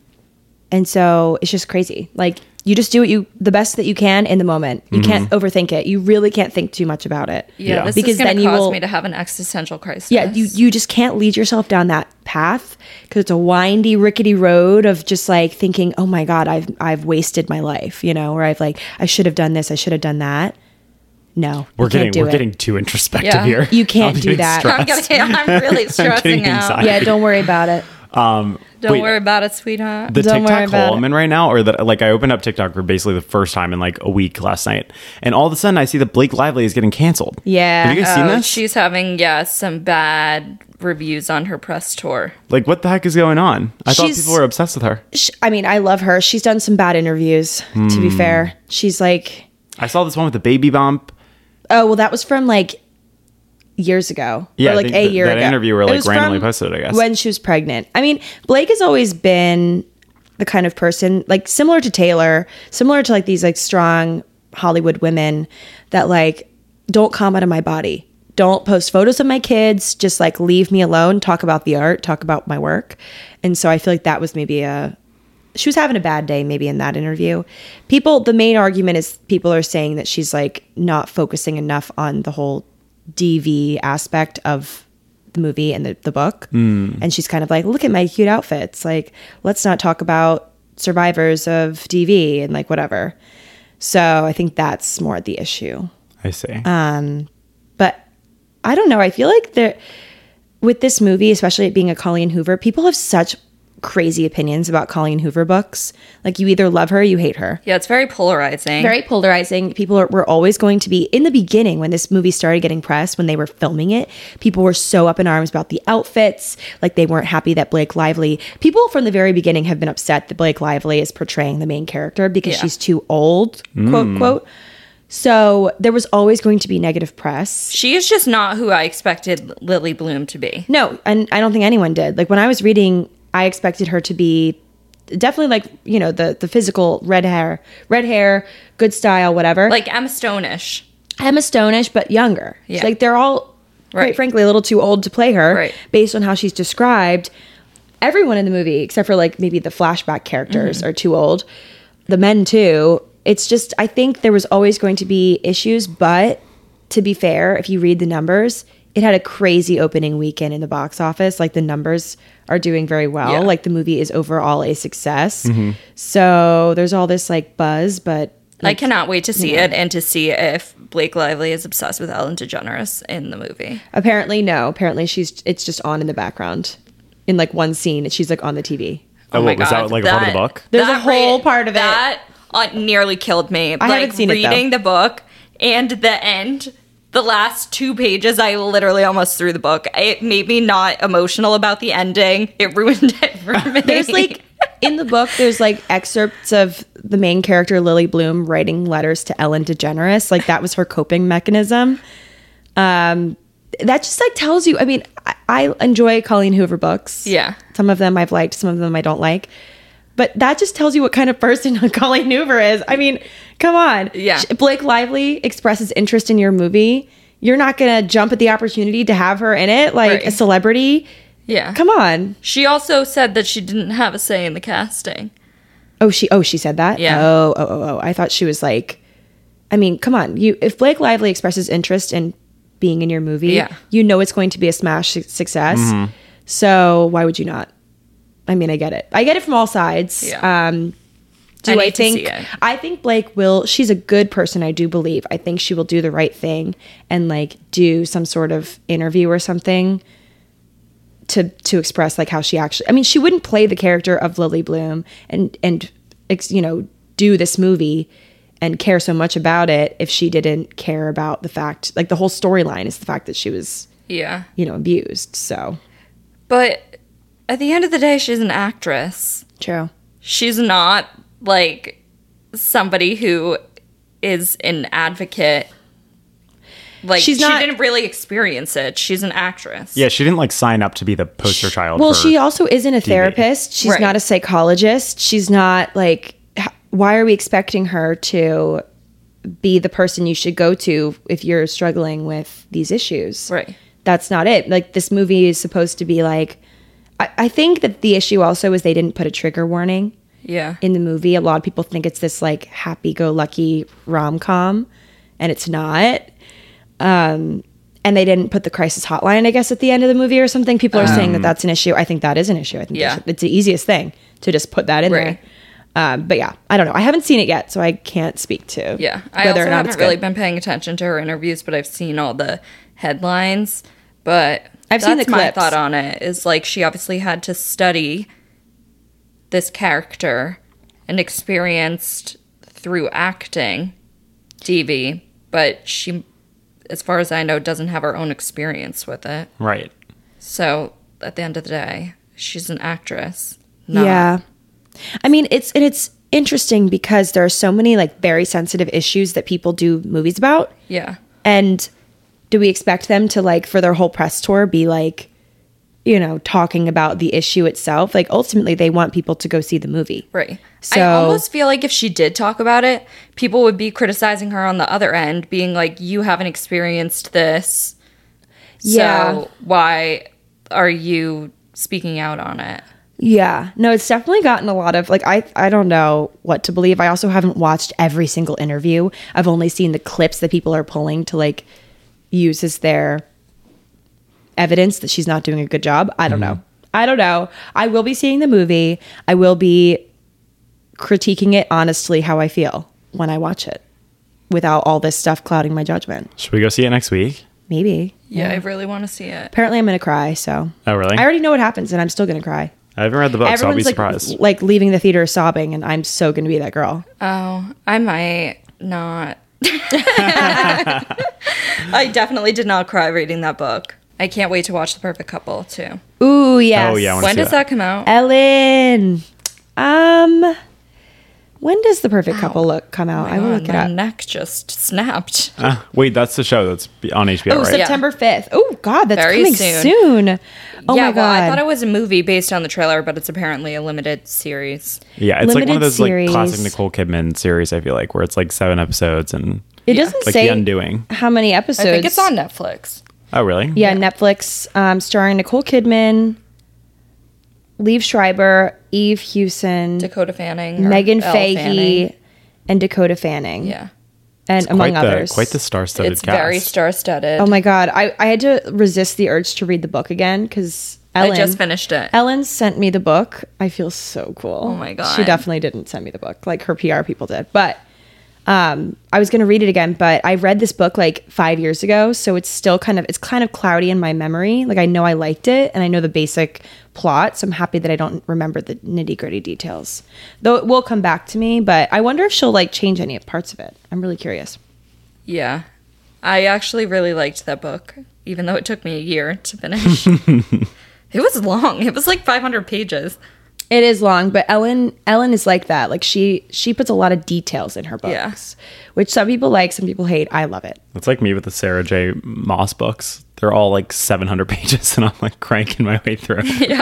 And so it's just crazy. Like you just do the best that you can in the moment. You can't overthink it. You really can't think too much about it. Yeah, Yeah. this Because is going then to you cause will- me to have an existential crisis. Yeah, you just can't lead yourself down that path because it's a windy, rickety road of just like thinking, "Oh my God, I've wasted my life," you know, or I've like I should have done this, I should have done that. No, We're you can't do it. getting too introspective Yeah. here. You can't I'm do getting that. I'm, stressed. I'm really getting stressing out. anxiety. Yeah, don't worry about it. Don't Don't Wait. worry about it, sweetheart. The Don't worry TikTok about hole I'm in right now, or that like I opened up TikTok for basically the first time in like a week last night, and all of a sudden I see that Blake Lively is getting canceled. Yeah. Have you guys seen this? She's having, some bad reviews on her press tour. Like, what the heck is going on? I thought She's- people were obsessed with her. I mean, I love her. She's done some bad interviews, to be fair. She's like, I saw this one with the baby bump. oh, well, that was from like years ago. Yeah, or I like think a year that ago. interview were, It like, was randomly from posted, I guess. when she was pregnant. I mean, Blake has always been the kind of person, like similar to Taylor, similar to like these like strong Hollywood women that like don't comment on my body. Don't post photos of my kids. Just like leave me alone. Talk about the art. Talk about my work. And so I feel like that was maybe she was having a bad day maybe in that interview. The main argument is people are saying that she's like not focusing enough on the whole DV aspect of the movie and the book. And she's kind of like, look at my cute outfits. Like, let's not talk about survivors of DV and like whatever. So I think that's more the issue. I see. But I don't know. I feel like with this movie, especially it being a Colleen Hoover, people have such crazy opinions about Colleen Hoover books. Like you either love her or you hate her. Yeah, it's very polarizing. Very polarizing. People were always going to be, in the beginning when this movie started getting press, when they were filming it, people were so up in arms about the outfits. Like they weren't happy that Blake Lively, people from the very beginning have been upset that Blake Lively is portraying the main character because she's too old, quote, quote. So there was always going to be negative press. She is just not who I expected Lily Bloom to be. No, and I don't think anyone did. Like when I was reading, I expected her to be definitely like, you know, the physical red hair, good style, whatever. Like Emma Stone-ish. Emma Stone-ish, but younger. Yeah. Like they're all, quite Right. frankly, a little too old to play her Right. based on how she's described. Everyone in the movie, except for like maybe the flashback characters, are too old. The men too. It's just, I think there was always going to be issues, but to be fair, if you read the numbers, it had a crazy opening weekend in the box office. Like the numbers are doing very well. Yeah. Like the movie is overall a success. So there's all this like buzz, but I cannot wait to see it and to see if Blake Lively is obsessed with Ellen DeGeneres in the movie. apparently no. Apparently it's just on in the background in like one scene. She's like on the TV. Oh, what, was that like a part of the book? There's a whole part of it. That nearly killed me. I haven't seen it, though. Reading the book and the end, the last 2 pages, I literally almost threw the book. It made me not emotional about the ending. It ruined it for me. There's like in the book, there's like excerpts of the main character Lily Bloom writing letters to Ellen DeGeneres. Like that was her coping mechanism. That just like tells you. I mean, I enjoy Colleen Hoover books. Yeah. Some of them I've liked, some of them I don't like. But that just tells you what kind of person Colleen Hoover is. I mean, come on. Yeah. Blake Lively expresses interest in your movie. You're not going to jump at the opportunity to have her in it like Right. a celebrity. Yeah. Come on. She also said that she didn't have a say in the casting. Oh, she said that? Yeah. Oh. I thought she was like, I mean, come on. If Blake Lively expresses interest in being in your movie, Yeah. you know it's going to be a smash success. So why would you not? I mean, I get it. I get it from all sides. Yeah. Do I I need to think? see it. I think Blake will. She's a good person. I do believe. I think she will do the right thing and like do some sort of interview or something to express like how she actually. I mean, she wouldn't play the character of Lily Bloom and you know, do this movie and care so much about it if she didn't care about the fact, like the whole storyline is the fact that she was, Yeah. you know, abused. So But at the end of the day, she's an actress. true. She's not like somebody who is an advocate. Like She's not- she didn't really experience it. She's an actress. Yeah, she didn't like sign up to be the poster child. Well, for she also isn't a therapist. She's Right. not a psychologist. She's not like, why are we expecting her to be the person you should go to if you're struggling with these issues? Right. That's not it. Like this movie is supposed to be like, I think that the issue also is they didn't put a trigger warning Yeah. in the movie. A lot of people think it's this like happy-go-lucky rom-com, and it's not. And they didn't put the crisis hotline, I guess, at the end of the movie or something. People are saying that that's an issue. I think that is an issue. I think Yeah. it's the easiest thing to just put that in Right. there. But yeah, I don't know. I haven't seen it yet, so I can't speak to Yeah. I whether also or not haven't it's really good. been paying attention to her interviews, but I've seen all the headlines. But I've seen the that's my clips. thought on it is like she obviously had to study this character and experienced through acting DV, but she, as far as I know, doesn't have her own experience with it. Right. So at the end of the day, she's an actress. Yeah. I mean, it's interesting because there are so many like very sensitive issues that people do movies about. Yeah. And do we expect them to like for their whole press tour be like, you know, talking about the issue itself? Like ultimately they want people to go see the movie. Right. So I almost feel like if she did talk about it, people would be criticizing her on the other end, being like, you haven't experienced this. Yeah. So why are you speaking out on it? yeah. No, it's definitely gotten a lot of like I don't know what to believe. I also haven't watched every single interview. I've only seen the clips that people are pulling to like use as their evidence that she's not doing a good job. I don't know. I will be seeing the movie. I will be critiquing it honestly how I feel when I watch it without all this stuff clouding my judgment. Should we go see it next week? Maybe. Yeah, I really want to see it. Apparently I'm going to cry, so. Oh, really? I already know what happens and I'm still going to cry. I haven't read the book, so I'll be surprised. like leaving the theater sobbing and I'm so going to be that girl. Oh, I might not. I definitely did not cry reading that book. I can't wait to watch The Perfect Couple, too. Ooh, yes. Oh, yeah, I wanna When see does that come out? Ellen. When does The Perfect Couple come out? I will look it My up. neck just snapped. Wait, that's the show that's on HBO, Oh, right? September 5th. Oh, God, that's Very coming soon. soon. Oh, yeah, my God. well, I thought it was a movie based on the trailer, but it's apparently a limited series. Yeah, it's like one Limited of those series. like classic Nicole Kidman series, I feel like, where it's like 7 episodes and It doesn't like say The Undoing. how many episodes. I think it's on Netflix. Oh, really? Yeah, Netflix, starring Nicole Kidman, Liev Schreiber, Eve Hewson, Dakota Fanning. Or Megan Elle Fahey, Fanning. and Dakota Fanning. Yeah. And among others. Quite the star-studded It's cast. very star-studded. Oh my God. I had to resist the urge to read the book again because I just finished it. Ellen sent me the book. I feel so cool. Oh my God. She definitely didn't send me the book like her PR people did. But I was going to read it again, but I read this book like 5 years ago. So it's still kind of cloudy in my memory. Like I know I liked it and I know the basic plot. So I'm happy that I don't remember the nitty gritty details, though it will come back to me. But I wonder if she'll like change any parts of it. I'm really curious. Yeah. I actually really liked that book, even though it took me a year to finish. It was long. It was like 500 pages. It is long, but Ellen is like that. Like she puts a lot of details in her books, which some people like, some people hate. I love it. It's like me with the Sarah J. Moss books. They're all like 700 pages, and I'm like cranking my way through.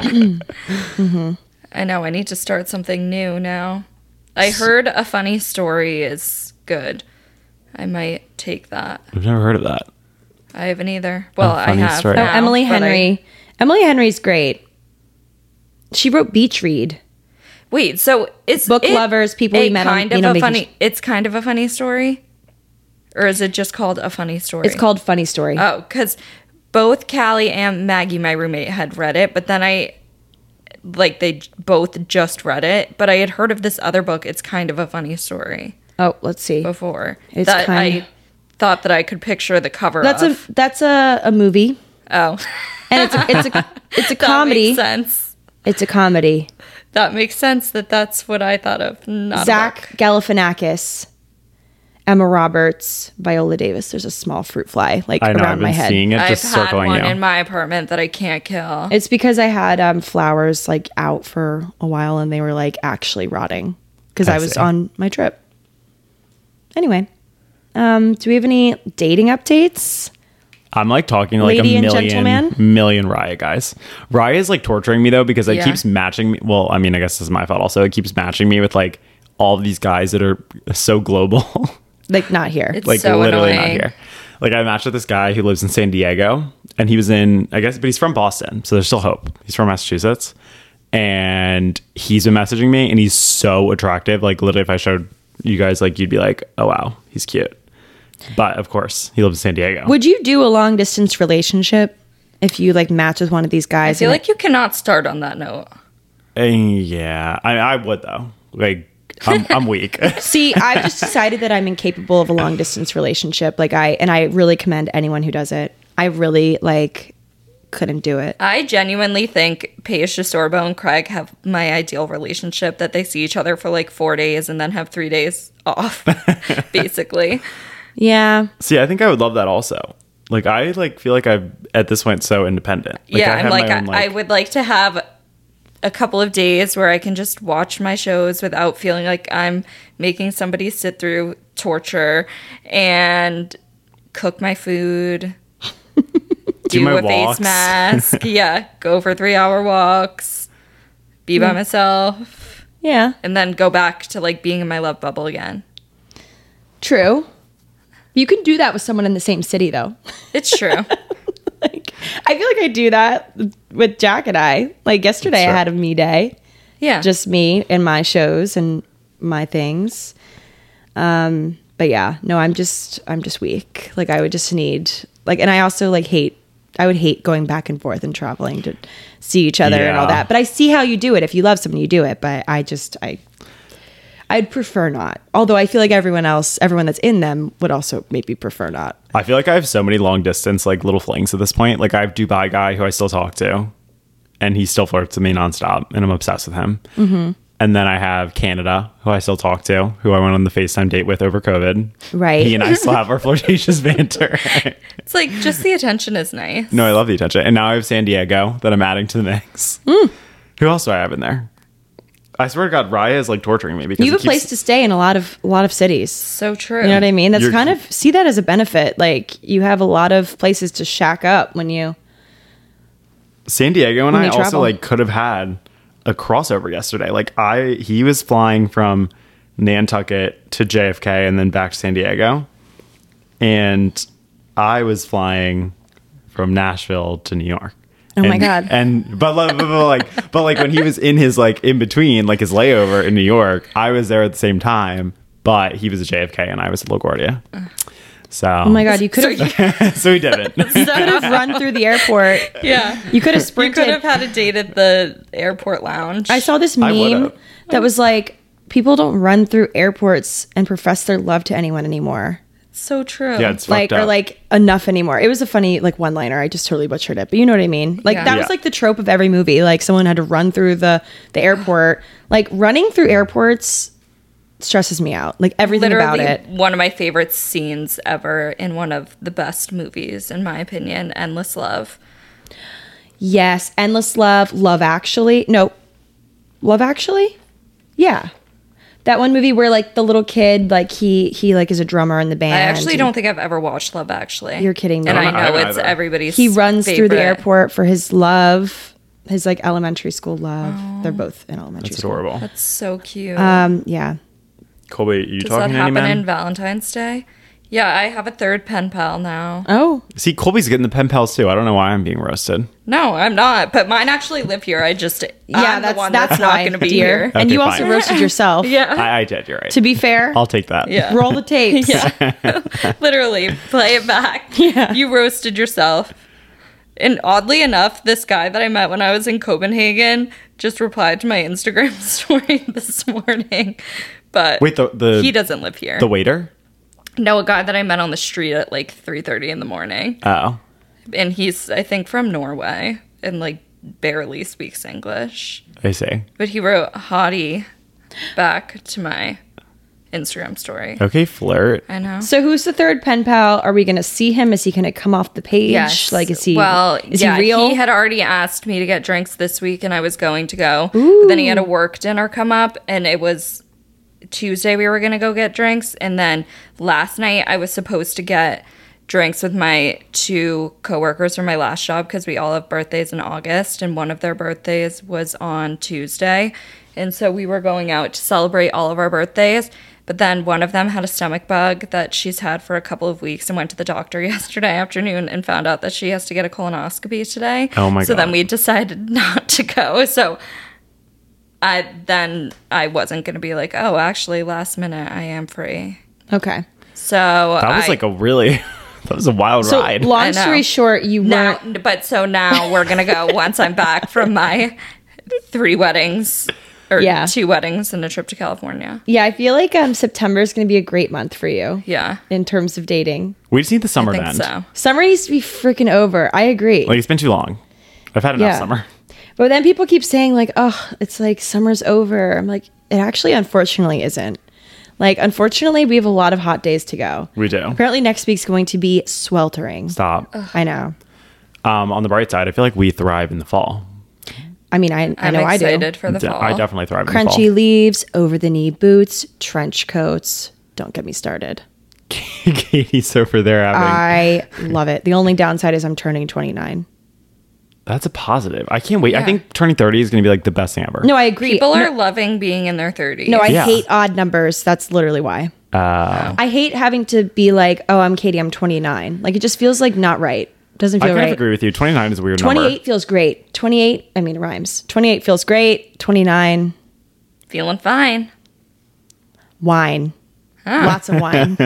I know. I need to start something new now. I heard A Funny Story is good. I might take that. I've never heard of that. I haven't either. Well, I Funny have. Story. Oh, now, Emily but Henry. Emily Henry's great. She wrote Beach Read. Wait, so it's Book lovers, people we met on, kind of you know, a making funny. It's kind of a funny story, or is it just called A Funny Story? It's called Funny Story. Oh, because both Callie and Maggie, my roommate, had read it, but then they both just read it. But I had heard of this other book. It's kind of a funny story Oh, let's see. before. It's that kind- I thought that I could picture the cover. That's a movie, oh, and it's a that comedy. makes sense. It's a comedy. That makes sense. That's what I thought of. Not a Zach book. Galifianakis, Emma Roberts, Viola Davis. There's a small fruit fly like I know. around I've my been head. seeing it I've just had circling one you. in my apartment that I can't kill. It's because I had flowers like out for a while and they were like actually rotting because I I was see. on my trip. Anyway, do we have any dating updates? I'm like talking to like Lady and a gentleman? million Raya guys. Raya is like torturing me though because it Yeah. keeps matching me. Well, I mean, I guess this is my fault also. It keeps matching me with like all of these guys that are so global. Like not here. It's like so literally annoying. not here. Like I matched with this guy who lives in San Diego and he was in, I guess, but he's from Boston. So there's still hope. He's from Massachusetts and he's been messaging me and he's so attractive. Like literally if I showed you guys, like you'd be like, oh wow, he's cute. But of course he lives in San Diego. Would you do a long distance relationship if you like match with one of these I guys? feel and like you cannot start on that note. Yeah, I would though. Like I'm weak. See, I've just decided that I'm incapable of a long distance relationship. Like I really commend anyone who does it. I really like couldn't do it. I genuinely think Paige DeSorbo and Craig have my ideal relationship, that they see each other for like 4 days and then have 3 days off, basically. Yeah. See, I think I would love that also. Like, I like feel like I'm at this point so independent. Like, Yeah, I I'm have like, my own, I would like to have a couple of days where I can just watch my shows without feeling like I'm making somebody sit through torture, and cook my food, do my a face walks. mask, yeah, go for 3-hour walks, be by myself, Yeah. and then go back to like being in my love bubble again. True. You can do that with someone in the same city, though. It's true. Like, I feel like I do that with Jack and I. Like yesterday, I Sure. had a me day, Yeah. just me and my shows and my things. But yeah, no, I'm just weak. Like I would just need like, and I also like I would hate going back and forth and traveling to see each other and all Yeah. that. But I see how you do it. If you love someone, you do it. But I'd prefer not. Although I feel like everyone that's in them would also maybe prefer not. I feel like I have so many long distance, like little flings at this point. Like I have Dubai guy who I still talk to, and he still flirts with me nonstop, and I'm obsessed with him. Mm-hmm. And then I have Canada, who I still talk to, who I went on the FaceTime date with over COVID. Right. He and I still have our flirtatious banter. It's like just the attention is nice. No, I love the attention. And now I have San Diego that I'm adding to the mix. Who else do I have in there? I swear to God, Raya is like torturing me because You have a place to stay in a lot of cities. So true. You know what I mean? That's You're- kind of see that as a benefit. Like you have a lot of places to shack up when you. San Diego and When I you also travel. like could have had a crossover yesterday. Like he was flying from Nantucket to JFK and then back to San Diego, and I was flying from Nashville to New York. Oh my And- God. And but like when he was in his like in between like his layover in New York, I was there at the same time, but he was at JFK and I was at LaGuardia. So Oh my God! You could have so he didn't. could have run through the airport. Yeah. You could have You sprinted. could have had a date at the airport lounge. I saw this I meme would've. that was like, people don't run through airports and profess their love to anyone anymore. So true. Yeah, it's Like fucked or up. like enough anymore. It was a funny like one liner. I just totally butchered it, but you know what I mean. Like Yeah. that was Yeah. like the trope of every movie. Like someone had to run through the airport. Like running through airports stresses me out. Like everything about Literally it. one of my favorite scenes ever in one of the best movies, in my opinion, Endless Love. Yes, Endless Love, Love Actually. No, Love Actually. Yeah, that one movie where like the little kid, like he like is a drummer in the band. I actually and don't think I've ever watched Love Actually. You're kidding me. And I I don't know. I know haven't it's either. everybody's He runs through the favorite. airport for his love, his like elementary school love. They're both in elementary That's school. adorable. That's so cute. Yeah. Colby, you Does that talking to any happen men? in Valentine's Day? Yeah, I have a third pen pal now. Oh, See, Colby's getting the pen pals too. I don't know why I'm being roasted. No, I'm not. But mine actually live here. I'm yeah. the one That's that's not why, going to be dear. here. And Okay, you also fine. roasted yourself. Yeah, I did. You're right. To be fair, I'll take that. yeah. roll the tapes. Literally, play it back. Yeah. You roasted yourself. And oddly enough, this guy that I met when I was in Copenhagen just replied to my Instagram story this morning. But Wait, the he doesn't live here. the waiter. No, a guy that I met on the street at like 3:30 in the morning. Oh, And he's, I think, from Norway and like barely speaks English. I see. But he wrote hottie back to my Instagram story. Okay, flirt. I know. So who's the third pen pal? Are we going to see him? Is he going to come off the page? Yes. Like, is he? Well, is yeah, he real? He had already asked me to get drinks this week, and I was going to go. But then he had a work dinner come up, and it was Tuesday we were going to go get drinks. And then last night I was supposed to get drinks with my two coworkers from my last job because we all have birthdays in August, and one of their birthdays was on Tuesday. And so we were going out to celebrate all of our birthdays. But then one of them had a stomach bug that she's had for a couple of weeks and went to the doctor yesterday afternoon and found out that she has to get a colonoscopy today. Oh my So then God. we decided not to go. So I wasn't going to be like, oh, actually, last minute I am free. Okay. So That was like a really that was a wild So ride. I long know. story short, you now, weren't. but so now we're going to go once I'm back from my 3 weddings. Or Yeah. 2 weddings and a trip to California. Yeah, I feel like September is going to be a great month for you. Yeah. In terms of dating. We just need the I summer to think end. so. Summer needs to be freaking over. I agree. Like, it's been too long. I've had enough Yeah. summer. But then people keep saying like, oh, it's like summer's over. I'm like, it actually unfortunately isn't. Like, unfortunately, we have a lot of hot days to go. We do. Apparently next week's going to be sweltering. Stop. I know. On the bright side, I feel like we thrive in the fall. I mean, I I'm know I do. excited for the fall. I definitely thrive in the Crunchy fall. leaves, over the knee boots, trench coats. Don't get me started. Katie's over there having. I love it. The only downside is I'm turning 29. That's a positive. I can't wait. I Yeah. think turning 30 is going to be like the best thing ever. No, I agree. People are no, loving being in their 30s. no, I Yeah. hate odd numbers. That's literally why. I hate having to be like, oh, I'm Katie, I'm 29. Like, it just feels like not right. Doesn't I feel kind right. of agree with you. 29 is a weird 28 number. feels great. 28, I mean, it rhymes. 28 feels great. 29, Feeling fine. wine. Lots of wine.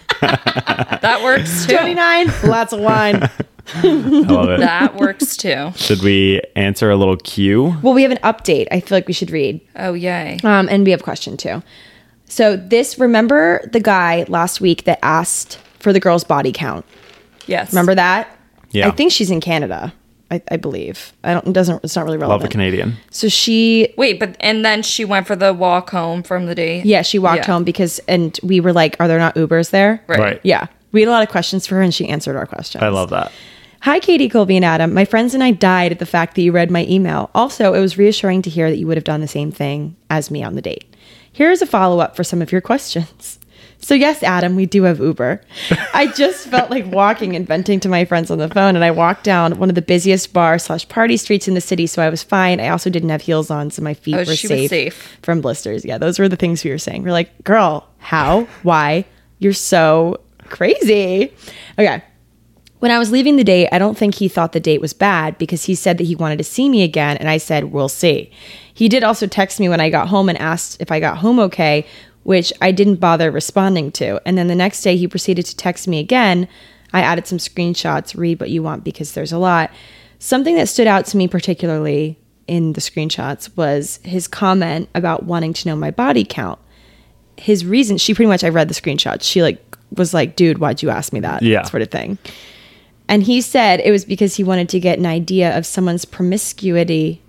That works too. 29, lots of wine. I love it. That works too. Should we answer a little cue? Well, we have an update I feel like we should read. Oh, yay. And we have a question too. So remember the guy last week that asked for the girl's body count? Yes. Remember that? Yeah. I think she's in Canada. I believe. It's not really relevant. Love a Canadian. So she, Wait, and then she went for the walk home from the date? yeah, she walked Yeah. home and we were like, are there not Ubers there? Right. Yeah. We had a lot of questions for her and she answered our questions. I love that. Hi, Katie, Colby, and Adam. My friends and I died at the fact that you read my email. Also, it was reassuring to hear that you would have done the same thing as me on the date. Here's a follow-up for some of your questions. So yes, Adam, we do have Uber. I just felt like walking and venting to my friends on the phone, and I walked down one of the busiest bar/party streets in the city, so I was fine. I also didn't have heels on, so my feet were she was safe. from blisters. Yeah, those were the things we were saying. We're like, girl, how? Why? You're so crazy. Okay. When I was leaving the date, I don't think he thought the date was bad because he said that he wanted to see me again, and I said, we'll see. He did also text me when I got home and asked if I got home okay, which I didn't bother responding to. And then the next day, he proceeded to text me again. I added some screenshots, read what you want because there's a lot. Something that stood out to me particularly in the screenshots was his comment about wanting to know my body count. His reason, I read the screenshots. She was like, dude, why'd you ask me that? Yeah. Sort of thing. And he said it was because he wanted to get an idea of someone's promiscuity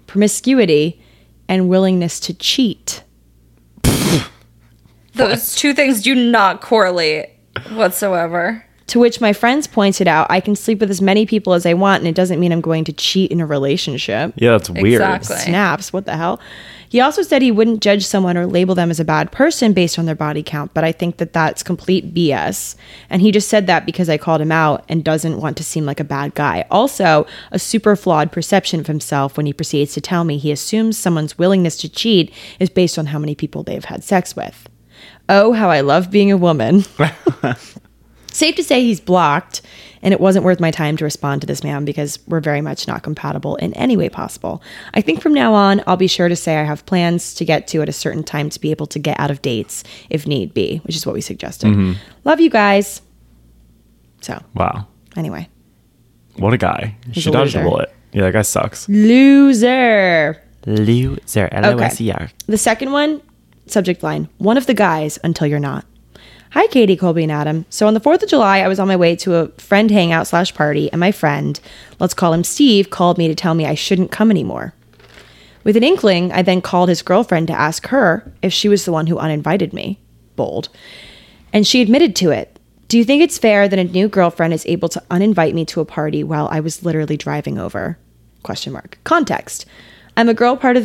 and willingness to cheat. Those two things do not correlate whatsoever. To which my friends pointed out, I can sleep with as many people as I want, and it doesn't mean I'm going to cheat in a relationship. Yeah, that's weird. Exactly. Snaps, what the hell? He also said he wouldn't judge someone or label them as a bad person based on their body count, but I think that that's complete BS. And he just said that because I called him out and doesn't want to seem like a bad guy. Also, a super flawed perception of himself when he proceeds to tell me he assumes someone's willingness to cheat is based on how many people they've had sex with. Oh, how I love being a woman. Safe to say he's blocked, and it wasn't worth my time to respond to this man because we're very much not compatible in any way possible. I think from now on, I'll be sure to say I have plans to get to at a certain time to be able to get out of dates if need be, which is what we suggested. Love you guys. So, Wow. anyway. What a guy. He's She a dodged a loser. bullet. Yeah, that guy sucks. Loser. Loser. L-O-S-E-R. The second one, subject line, one of the guys until you're not. Hi, Katie, Colby, and Adam. So on the 4th of July, I was on my way to a friend hangout/party, and my friend, let's call him Steve, called me to tell me I shouldn't come anymore. With an inkling, I then called his girlfriend to ask her if she was the one who uninvited me. Bold. And she admitted to it. Do you think it's fair that a new girlfriend is able to uninvite me to a party while I was literally driving over? Question mark. Context. I'm a girl, part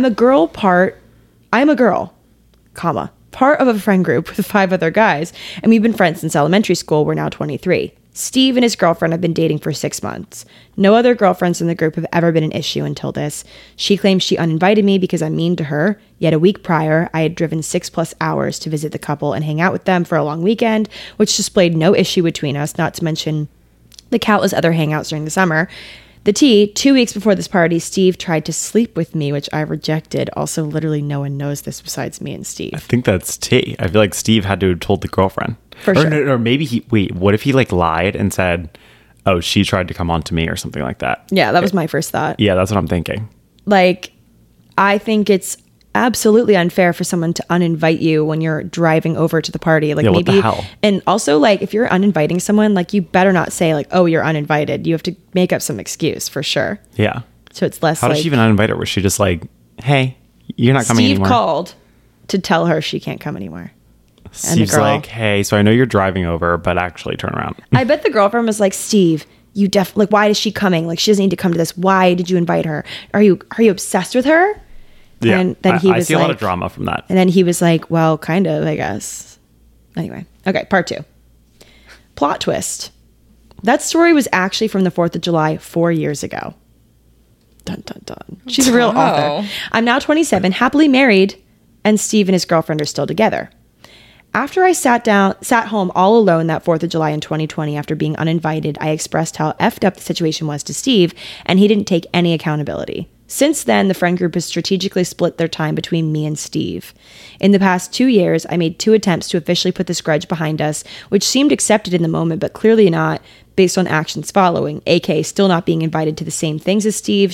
of a friend group with 5 other guys, and we've been friends since elementary school. We're now 23. Steve and his girlfriend have been dating for 6 months. No other girlfriends in the group have ever been an issue until this. She claims she uninvited me because I'm mean to her, yet a week prior, I had driven 6+ hours to visit the couple and hang out with them for a long weekend, which displayed no issue between us, not to mention the countless other hangouts during the summer. The tea, 2 weeks before this party, Steve tried to sleep with me, which I rejected. Also, literally no one knows this besides me and Steve. I think that's T. I feel like Steve had to have told the girlfriend. For or, sure. Or maybe what if he lied and said, oh, she tried to come on to me or something like that? Yeah, that was my first thought. Yeah, that's what I'm thinking. I think it's absolutely unfair for someone to uninvite you when you're driving over to the party. Like, Yeah, maybe, what the hell? and also like if you're uninviting someone, like you better not say like, oh, you're uninvited. You have to make up some excuse for sure. Yeah. So it's less How like did she even uninvite her? Was she just like, hey, you're not coming Steve anymore? called to tell her she can't come anymore. Steve's girl- like, hey, so I know you're driving over, but actually turn around. I bet the girlfriend was like, Steve, you like, why is she coming? Like, she doesn't need to come to this. Why did you invite her? Are you obsessed with her? Yeah. And then he I was see a lot like- of drama from that. And then he was like, well, kind of, I guess. Anyway. Okay, part 2. Plot twist. That story was actually from the 4th of July 4 years ago. Dun, dun, dun. She's a real author. I'm now 27, happily married, and Steve and his girlfriend are still together. After I sat home all alone that 4th of July in 2020 after being uninvited, I expressed how effed up the situation was to Steve, and he didn't take any accountability. Since then, the friend group has strategically split their time between me and Steve. In the past 2 years, I made 2 attempts to officially put this grudge behind us, which seemed accepted in the moment, but clearly not based on actions following, aka still not being invited to the same things as Steve,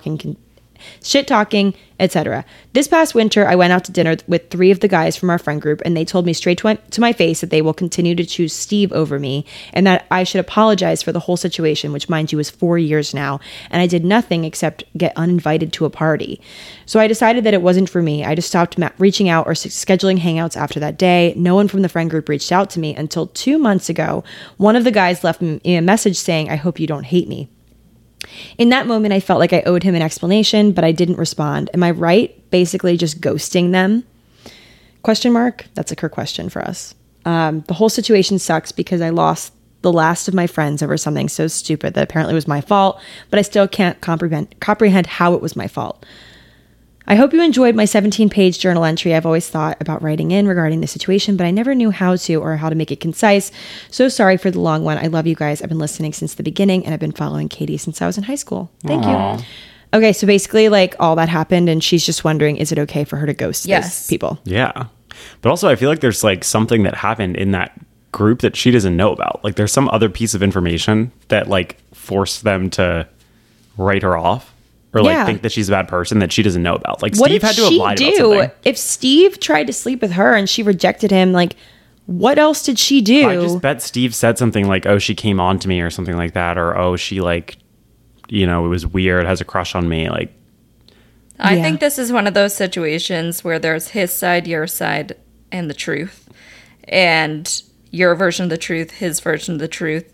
shit talking, etc. This past winter, I went out to dinner with 3 of the guys from our friend group, and they told me straight to my face that they will continue to choose Steve over me, and that I should apologize for the whole situation, which, mind you, is 4 years now, and I did nothing except get uninvited to a party. So I decided that it wasn't for me. I just stopped reaching out or scheduling hangouts after that day. No one from the friend group reached out to me until 2 months ago. One of the guys left me a message saying, I hope you don't hate me. In that moment, I felt like I owed him an explanation, but I didn't respond. Am I right? Basically just ghosting them? Question mark? That's a her question for us. The whole situation sucks because I lost the last of my friends over something so stupid that apparently was my fault, but I still can't comprehend how it was my fault. I hope you enjoyed my 17-page journal entry. I've always thought about writing in regarding the situation, but I never knew how to or how to make it concise. So sorry for the long one. I love you guys. I've been listening since the beginning, and I've been following Katie since I was in high school. Thank you. Okay, so basically, like, all that happened, and she's just wondering, is it okay for her to ghost these people? Yeah. But also, I feel like there's like something that happened in that group that she doesn't know about. Like, there's some other piece of information that like forced them to write her off. Or like think that she's a bad person that she doesn't know about. Like What Steve did had to have she lied about do? something. If Steve tried to sleep with her and she rejected him, like, what else did she do? I just bet Steve said something like, oh, she came on to me or something like that. Or, oh, she like, you know, it was weird, has a crush on me. Like, I think this is one of those situations where there's his side, your side, and the truth. And your version of the truth, his version of the truth.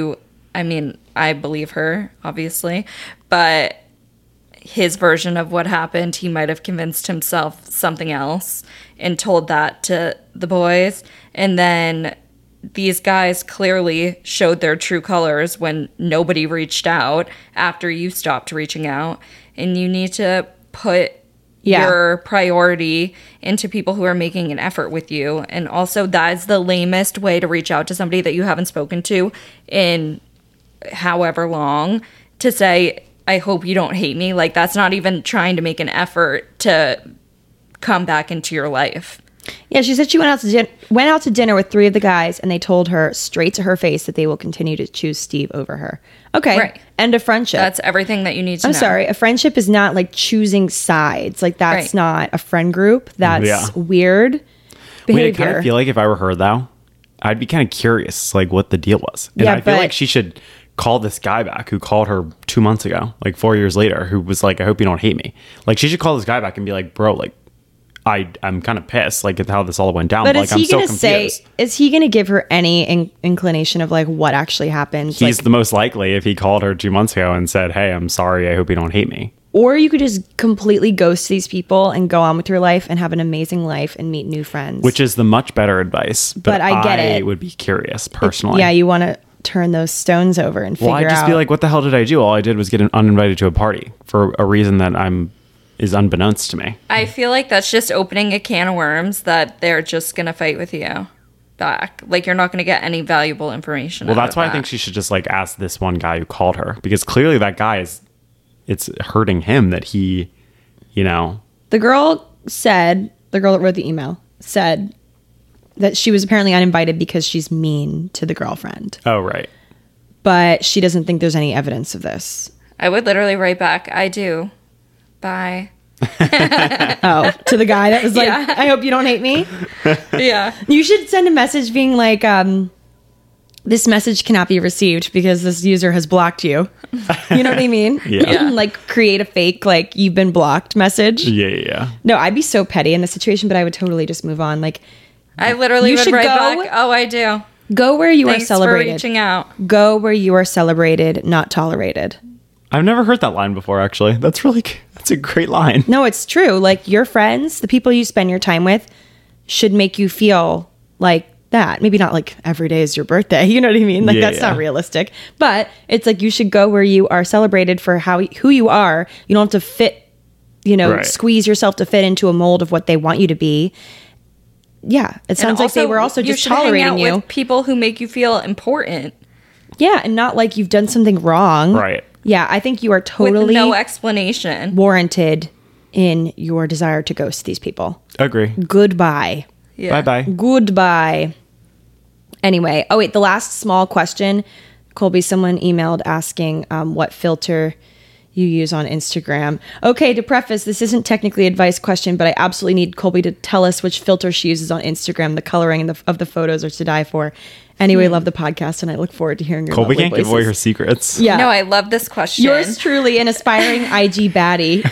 I believe her, obviously. But his version of what happened, he might have convinced himself something else and told that to the boys. And then these guys clearly showed their true colors when nobody reached out after you stopped reaching out. And you need to put your priority into people who are making an effort with you. And also, that is the lamest way to reach out to somebody that you haven't spoken to in however long, to say, I hope you don't hate me. Like, that's not even trying to make an effort to come back into your life. Yeah, she said she went out to dinner with 3 of the guys, and they told her straight to her face that they will continue to choose Steve over her. Okay, right. End of friendship. That's everything that you need to know. I'm sorry, a friendship is not like choosing sides. Like, that's Right. not a friend group. That's weird behavior. I kind of feel like if I were her though, I'd be kind of curious, like what the deal was. And Yeah, I feel but- like she should call this guy back who called her 2 months ago, like 4 years later, who was like, I hope you don't hate me. Like, she should call this guy back and be like, bro, like, I'm kind of pissed, like, at how this all went down. But Like, is he I'm so going to say, confused. is he going to give her any inclination of like what actually happened? He's Like, the most likely if he called her 2 months ago and said, hey, I'm sorry, I hope you don't hate me. or you could just completely ghost these people and go on with your life and have an amazing life and meet new friends. Which is the much better advice. But I get it. I would be curious personally. Yeah, you want to turn those stones over and figure Well, I'd just out. be like, what the hell did I do? All I did was get uninvited to a party for a reason that is unbeknownst to me. I feel like that's just opening a can of worms that they're just going to fight with you back. Like, you're not going to get any valuable information. Well, out that's of why I that. think she should just like ask this one guy who called her, because clearly that guy it's hurting him that he, you know. The girl that wrote the email said that she was apparently uninvited because she's mean to the girlfriend. Oh, right. But she doesn't think there's any evidence of this. I would literally write back, I do. Bye. Oh, to the guy that was like, Yeah. I hope you don't hate me. Yeah. You should send a message being like, this message cannot be received because this user has blocked you. You know what I mean? Yeah. Like create a fake, like you've been blocked message. Yeah. No, I'd be so petty in this situation, but I would totally just move on. Like, I literally You would should write go- back, oh, I do. go where you Thanks are celebrated. for reaching out. Go where you are celebrated, not tolerated. I've never heard that line before, actually. That's a great line. No, it's true. Like your friends, the people you spend your time with, should make you feel like that. Maybe not like every day is your birthday. You know what I mean? Like that's not realistic. But it's like you should go where you are celebrated for who you are. You don't have to fit, Right. squeeze yourself to fit into a mold of what they want you to be. Yeah, it sounds like they were also you just should hang tolerating out you. with people who make you feel important Yeah, and not like you've done something wrong. Right. Yeah, I think you are with totally no explanation. warranted in your desire to ghost these people. Agree. Goodbye. Yeah. Bye-bye. Goodbye. Anyway, oh wait, the last small question, Colby, someone emailed asking what filter you use on Instagram. Okay, to preface, this isn't technically advice question, but I absolutely need Colby to tell us which filter she uses on Instagram. The coloring of the photos are to die for. Anyway, love the podcast, and I look forward to hearing your Colby lovely can't give away voices. her secrets. Yeah. No, I love this question. Yours truly, an aspiring IG baddie.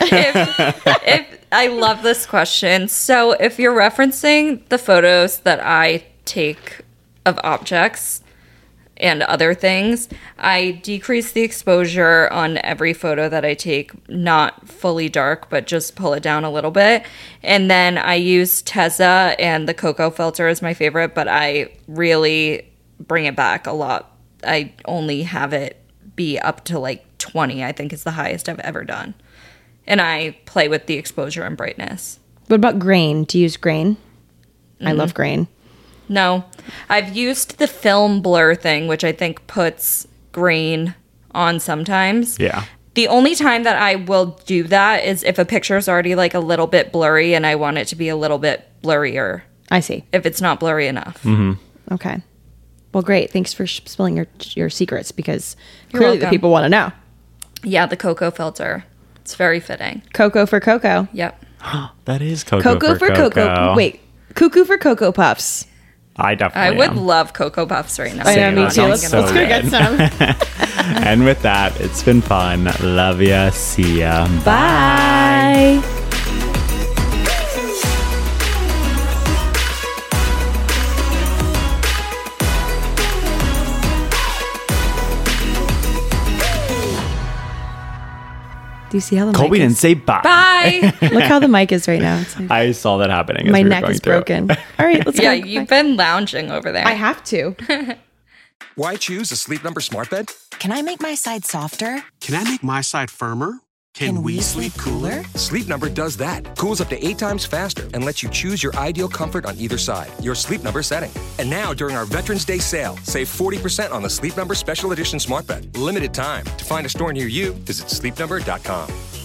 if I love this question. So if you're referencing the photos that I take of objects and other things, I decrease the exposure on every photo that I take, not fully dark, but just pull it down a little bit. And then I use Tezza, and the Cocoa filter is my favorite, but I really bring it back a lot. I only have it be up to like 20, I think is the highest I've ever done. And I play with the exposure and brightness. What about grain? Do you use grain? I love grain. No, I've used the film blur thing, which I think puts grain on sometimes. Yeah. The only time that I will do that is if a picture is already like a little bit blurry and I want it to be a little bit blurrier I see. if it's not blurry enough. Okay. Well, great. Thanks for spilling your secrets because clearly the welcome. people want to know. Yeah, the Cocoa filter. It's very fitting. Cocoa for Cocoa. Yep. That is Cocoa, Cocoa for Cocoa. Wait, Cuckoo for Cocoa Puffs. I I definitely would am. love Cocoa Puffs right now. I know, Same. me That too. sounds Let's so go good. get some. And with that, it's been fun. Love ya. See ya. Bye. Do you see how the Colby mic didn't is? say bye. Bye. Look how the mic is right now. It's like, I saw that happening. As my we were neck going is through it. broken. All right, let's Yeah, go. you've been lounging over there. I have to. Why choose a Sleep Number smart bed? Can I make my side softer? Can I make my side firmer? Can we sleep cooler? Sleep Number does that. Cools up to 8 times faster and lets you choose your ideal comfort on either side. Your Sleep Number setting. And now, during our Veterans Day sale, save 40% on the Sleep Number Special Edition smart bed. Limited time. To find a store near you, visit sleepnumber.com.